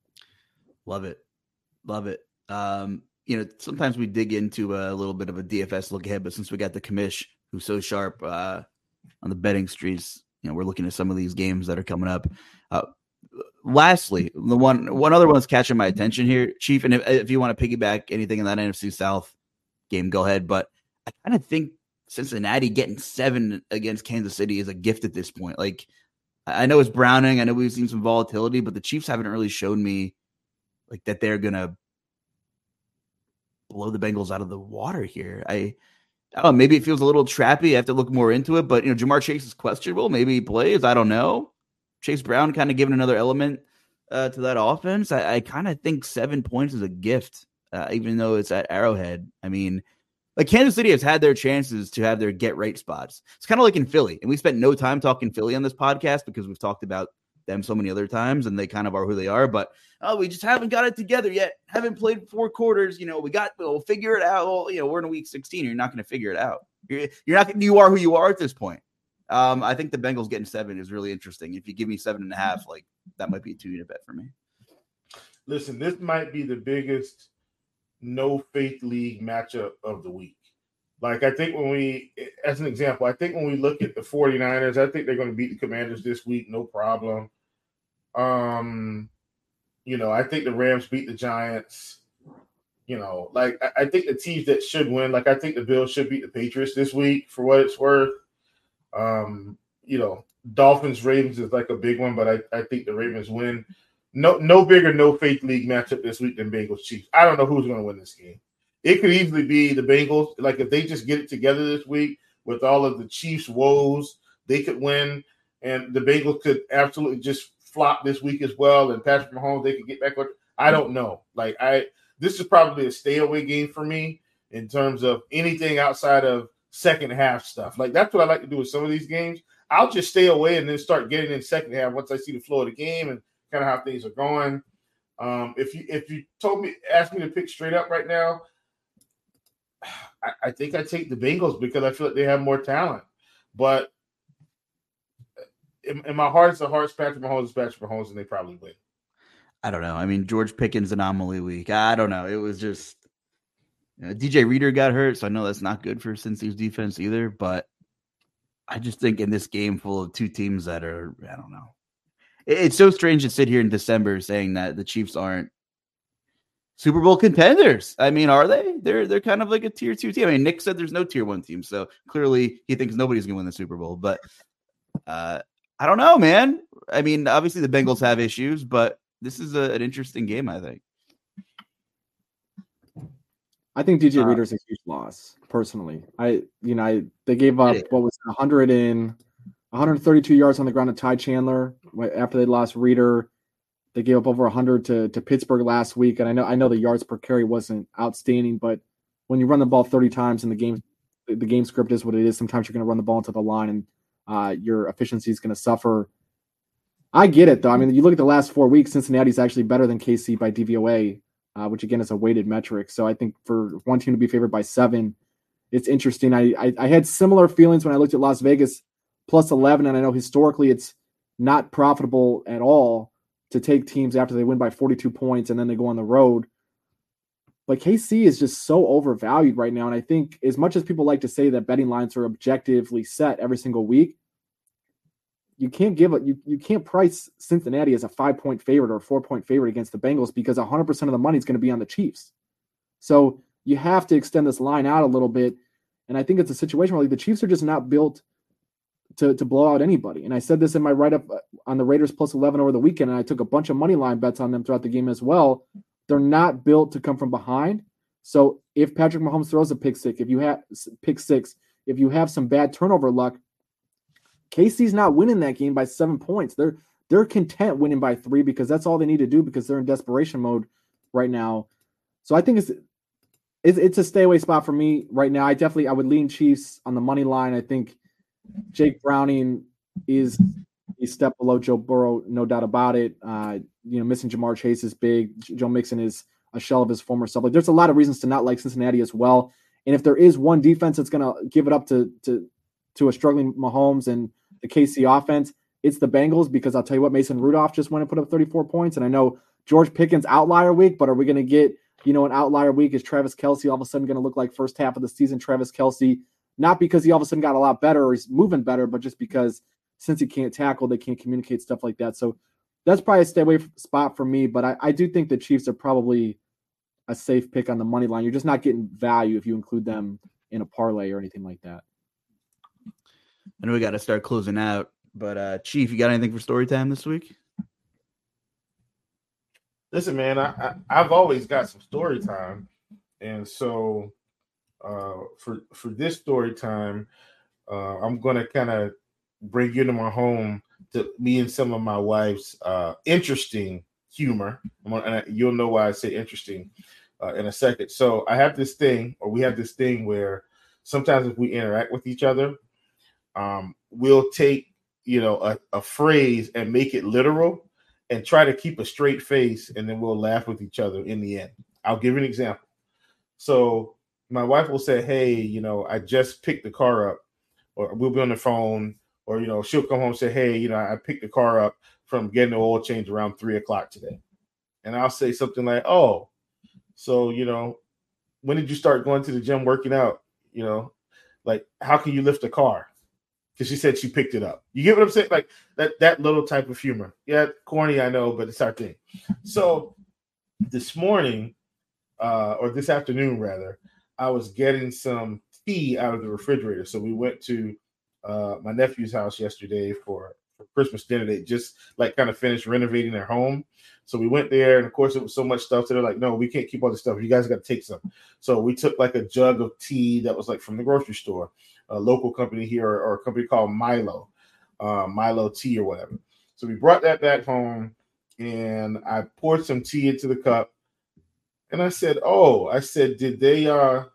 Love it, love it. Um, you know, sometimes we dig into a little bit of a D F S look ahead, but since we got the commish who's so sharp uh, on the betting streets, you know, we're looking at some of these games that are coming up. Uh, lastly, the one one other one's catching my attention here, Chief. And if, if you want to piggyback anything in that N F C South game, go ahead. But I kind of think Cincinnati getting seven against Kansas City is a gift at this point. Like, I know it's Browning. I know we've seen some volatility, but the Chiefs haven't really shown me like that they're going to blow the Bengals out of the water here. I, I don't know, maybe it feels a little trappy. I have to look more into it, but you know, Jamar Chase is questionable. Maybe he plays. I don't know. Chase Brown kind of giving another element uh, to that offense. I, I kind of think seven points is a gift, uh, even though it's at Arrowhead. I mean, like Kansas City has had their chances to have their get right spots. It's kind of like in Philly. And we spent no time talking Philly on this podcast because we've talked about them so many other times and they kind of are who they are. But oh, we just haven't got it together yet. Haven't played four quarters. You know, we got, we'll figure it out. Well, you know, we're in a week sixteen. You're not going to figure it out. You're, you're not, you are who you are at this point. Um, I think the Bengals getting seven is really interesting. If you give me seven and a half, like that might be a two unit bet for me. Listen, this might be the biggest no faith league matchup of the week. Like, I think when we, as an example, I think when we look at the 49ers, I think they're going to beat the Commanders this week, no problem. Um, you know, I think the Rams beat the Giants. You know, like, I, I think the teams that should win, like, I think the Bills should beat the Patriots this week for what it's worth. Um, you know, Dolphins, Ravens is like a big one, but I, I think the Ravens win. No, no bigger no faith league matchup this week than Bengals Chiefs. I don't know who's going to win this game. It could easily be the Bengals. Like if they just get it together this week with all of the Chiefs' woes, they could win, and the Bengals could absolutely just flop this week as well. And Patrick Mahomes, they could get back. I don't know. Like I, this is probably a stay away game for me in terms of anything outside of second half stuff. Like that's what I like to do with some of these games. I'll just stay away and then start getting in second half once I see the flow of the game and kind of how things are going. Um, if you if you told me, asked me to pick straight up right now, I, I think I take the Bengals because I feel like they have more talent. But in, in my heart, it's a heart. Patrick Mahomes is Patrick Mahomes, and they probably win. I don't know. I mean, George Pickens anomaly week. I don't know. It was just you know, D J Reader got hurt, so I know that's not good for Cincy's defense either. But I just think in this game full of two teams that are, I don't know. It, it's so strange to sit here in December saying that the Chiefs aren't Super Bowl contenders. I mean, are they? They're they're kind of like a tier two team. I mean, Nick said there's no tier one team, so clearly he thinks nobody's gonna win the Super Bowl. But uh, I don't know, man. I mean, obviously the Bengals have issues, but this is a, an interesting game, I think. I think D J Uh, Reader's a huge loss, personally. I, you know, I they gave up Yeah. what was it, one hundred and one hundred thirty-two yards on the ground to Ty Chandler after they lost Reader. They gave up over one hundred to, to Pittsburgh last week, and I know I know the yards per carry wasn't outstanding, but when you run the ball thirty times in the game, the game script is what it is. Sometimes you're going to run the ball into the line, and uh, your efficiency is going to suffer. I get it, though. I mean, you look at the last four weeks, Cincinnati's actually better than K C by D V O A, uh, which, again, is a weighted metric. So I think for one team to be favored by seven, it's interesting. I, I, I had similar feelings when I looked at Las Vegas plus eleven, and I know historically it's not profitable at all to take teams after they win by forty-two points and then they go on the road. But K C is just so overvalued right now. And I think as much as people like to say that betting lines are objectively set every single week, you can't give it, you, you can't price Cincinnati as a five point favorite or a four point favorite against the Bengals because one hundred percent of the money is going to be on the Chiefs. So you have to extend this line out a little bit. And I think it's a situation where like the Chiefs are just not built to, to blow out anybody. And I said this in my write-up on the Raiders plus eleven over the weekend, and I took a bunch of money line bets on them throughout the game as well. They're not built to come from behind. So if Patrick Mahomes throws a pick six, if you have pick six, if you have some bad turnover luck, K C's not winning that game by seven points. They're they're content winning by three because that's all they need to do because they're in desperation mode right now. So I think it's it's, it's a stay away spot for me right now. I definitely I would lean Chiefs on the money line. I think Jake Browning is a step below Joe Burrow, no doubt about it. Uh, you know, missing Jamar Chase is big. Joe Mixon is a shell of his former self. Like, there's a lot of reasons to not like Cincinnati as well. And if there is one defense that's going to give it up to to to a struggling Mahomes and the K C offense, it's the Bengals, because I'll tell you what, Mason Rudolph just went and put up thirty-four points. And I know George Pickens outlier week, but are we going to get, you know, an outlier week? Is Travis Kelce all of a sudden going to look like first half of the season Travis Kelce? Not because he all of a sudden got a lot better or he's moving better, but just because since he can't tackle, they can't communicate, stuff like that. So that's probably a stay away spot for me. But I, I do think the Chiefs are probably a safe pick on the money line. You're just not getting value if you include them in a parlay or anything like that. I know we got to start closing out, but uh, Chief, you got anything for story time this week? Listen, man, I, I, I've always got some story time. And so uh, for for this story time, uh, I'm going to kind of bring you to my home to me and some of my wife's uh, interesting humor. I'm gonna, and I, you'll know why I say interesting uh, in a second. So I have this thing, or we have this thing where sometimes if we interact with each other, um, we'll take, you know, a, a phrase and make it literal and try to keep a straight face, and then we'll laugh with each other in the end. I'll give you an example. So my wife will say, hey, you know, I just picked the car up, or we'll be on the phone, or, you know, she'll come home and say, hey, you know, I picked the car up from getting the oil change around three o'clock today. And I'll say something like, oh, so, you know, when did you start going to the gym working out? You know, like, how can you lift a car? Because she said she picked it up. You get what I'm saying? Like that that little type of humor. Yeah, corny, I know, but it's our thing. So this morning, uh, or this afternoon rather, I was getting some tea out of the refrigerator. So we went to uh, my nephew's house yesterday for, for Christmas dinner. They just like kind of finished renovating their home. So we went there, and of course it was so much stuff. So they're like, no, we can't keep all this stuff. You guys got to take some. So we took like a jug of tea that was like from the grocery store, a local company here, or, or a company called Milo, uh, Milo tea or whatever. So we brought that back home, and I poured some tea into the cup. And I said, oh, I said, did they, uh,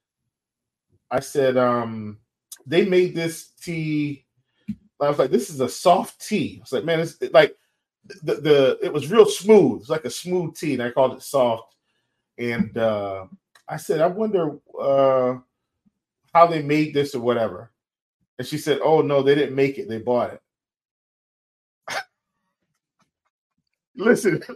I said, um, they made this tea. I was like, this is a soft tea. I was like, man, it's like the, the, it was real smooth. It's like a smooth tea. And I called it soft. And uh, I said, I wonder uh, how they made this or whatever. And she said, oh, no, they didn't make it. They bought it. Listen,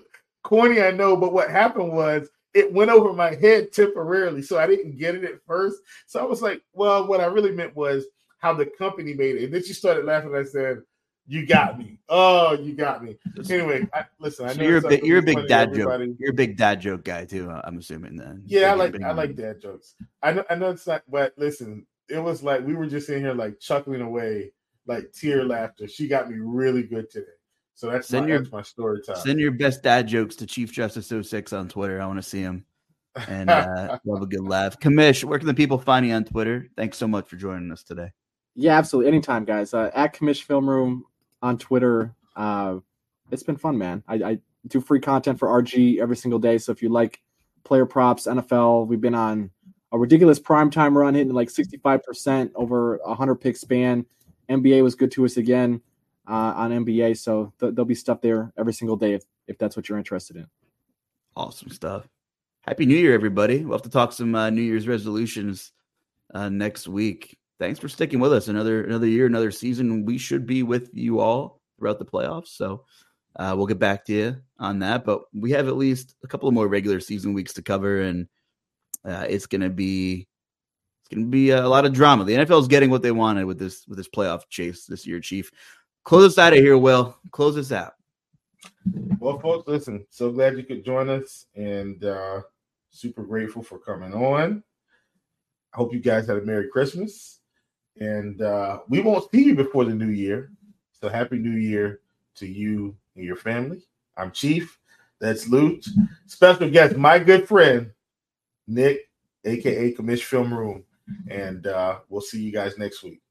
corny, I know, but what happened was it went over my head temporarily, so I didn't get it at first. So I was like, well, what I really meant was how the company made it. And then she started laughing. I said, you got me. Oh, you got me. Anyway, I, listen, I so know you're a big, you're a big dad everybody. joke. You're a big dad joke guy too. I'm assuming then. Yeah, I big, like big I like dad jokes. I know I know it's not, but listen, it was like we were just in here like chuckling away, like tear laughter. She got me really good today. So that's send my, your that's my story time. Send your best dad jokes to Chief Justice oh six on Twitter. I want to see him and uh, love a good laugh. Kamish, where can the people find you on Twitter? Thanks so much for joining us today. Yeah, absolutely. Anytime, guys. Uh, at Kamish Film Room on Twitter. Uh, it's been fun, man. I, I do free content for R G every single day. So if you like player props, N F L, we've been on a ridiculous primetime run, hitting like sixty-five percent over a hundred pick span. N B A was good to us again uh, on N B A. So th- there'll be stuff there every single day if, if that's what you're interested in. Awesome stuff. Happy New Year, everybody. We'll have to talk some uh, New Year's resolutions uh, next week. Thanks for sticking with us another another year, another season. We should be with you all throughout the playoffs. So uh, we'll get back to you on that. But we have at least a couple of more regular season weeks to cover, and uh, it's gonna be it's gonna be a lot of drama. The N F L is getting what they wanted with this with this playoff chase this year, Chief. Close us out of here, Will. Close us out. Well, folks, listen, so glad you could join us and uh, super grateful for coming on. I hope you guys had a Merry Christmas. And uh, we won't see you before the new year. So happy New Year to you and your family. I'm Chief. That's Luch. Special guest, my good friend, Nick, a k a. Kamish Film Room. And uh, we'll see you guys next week.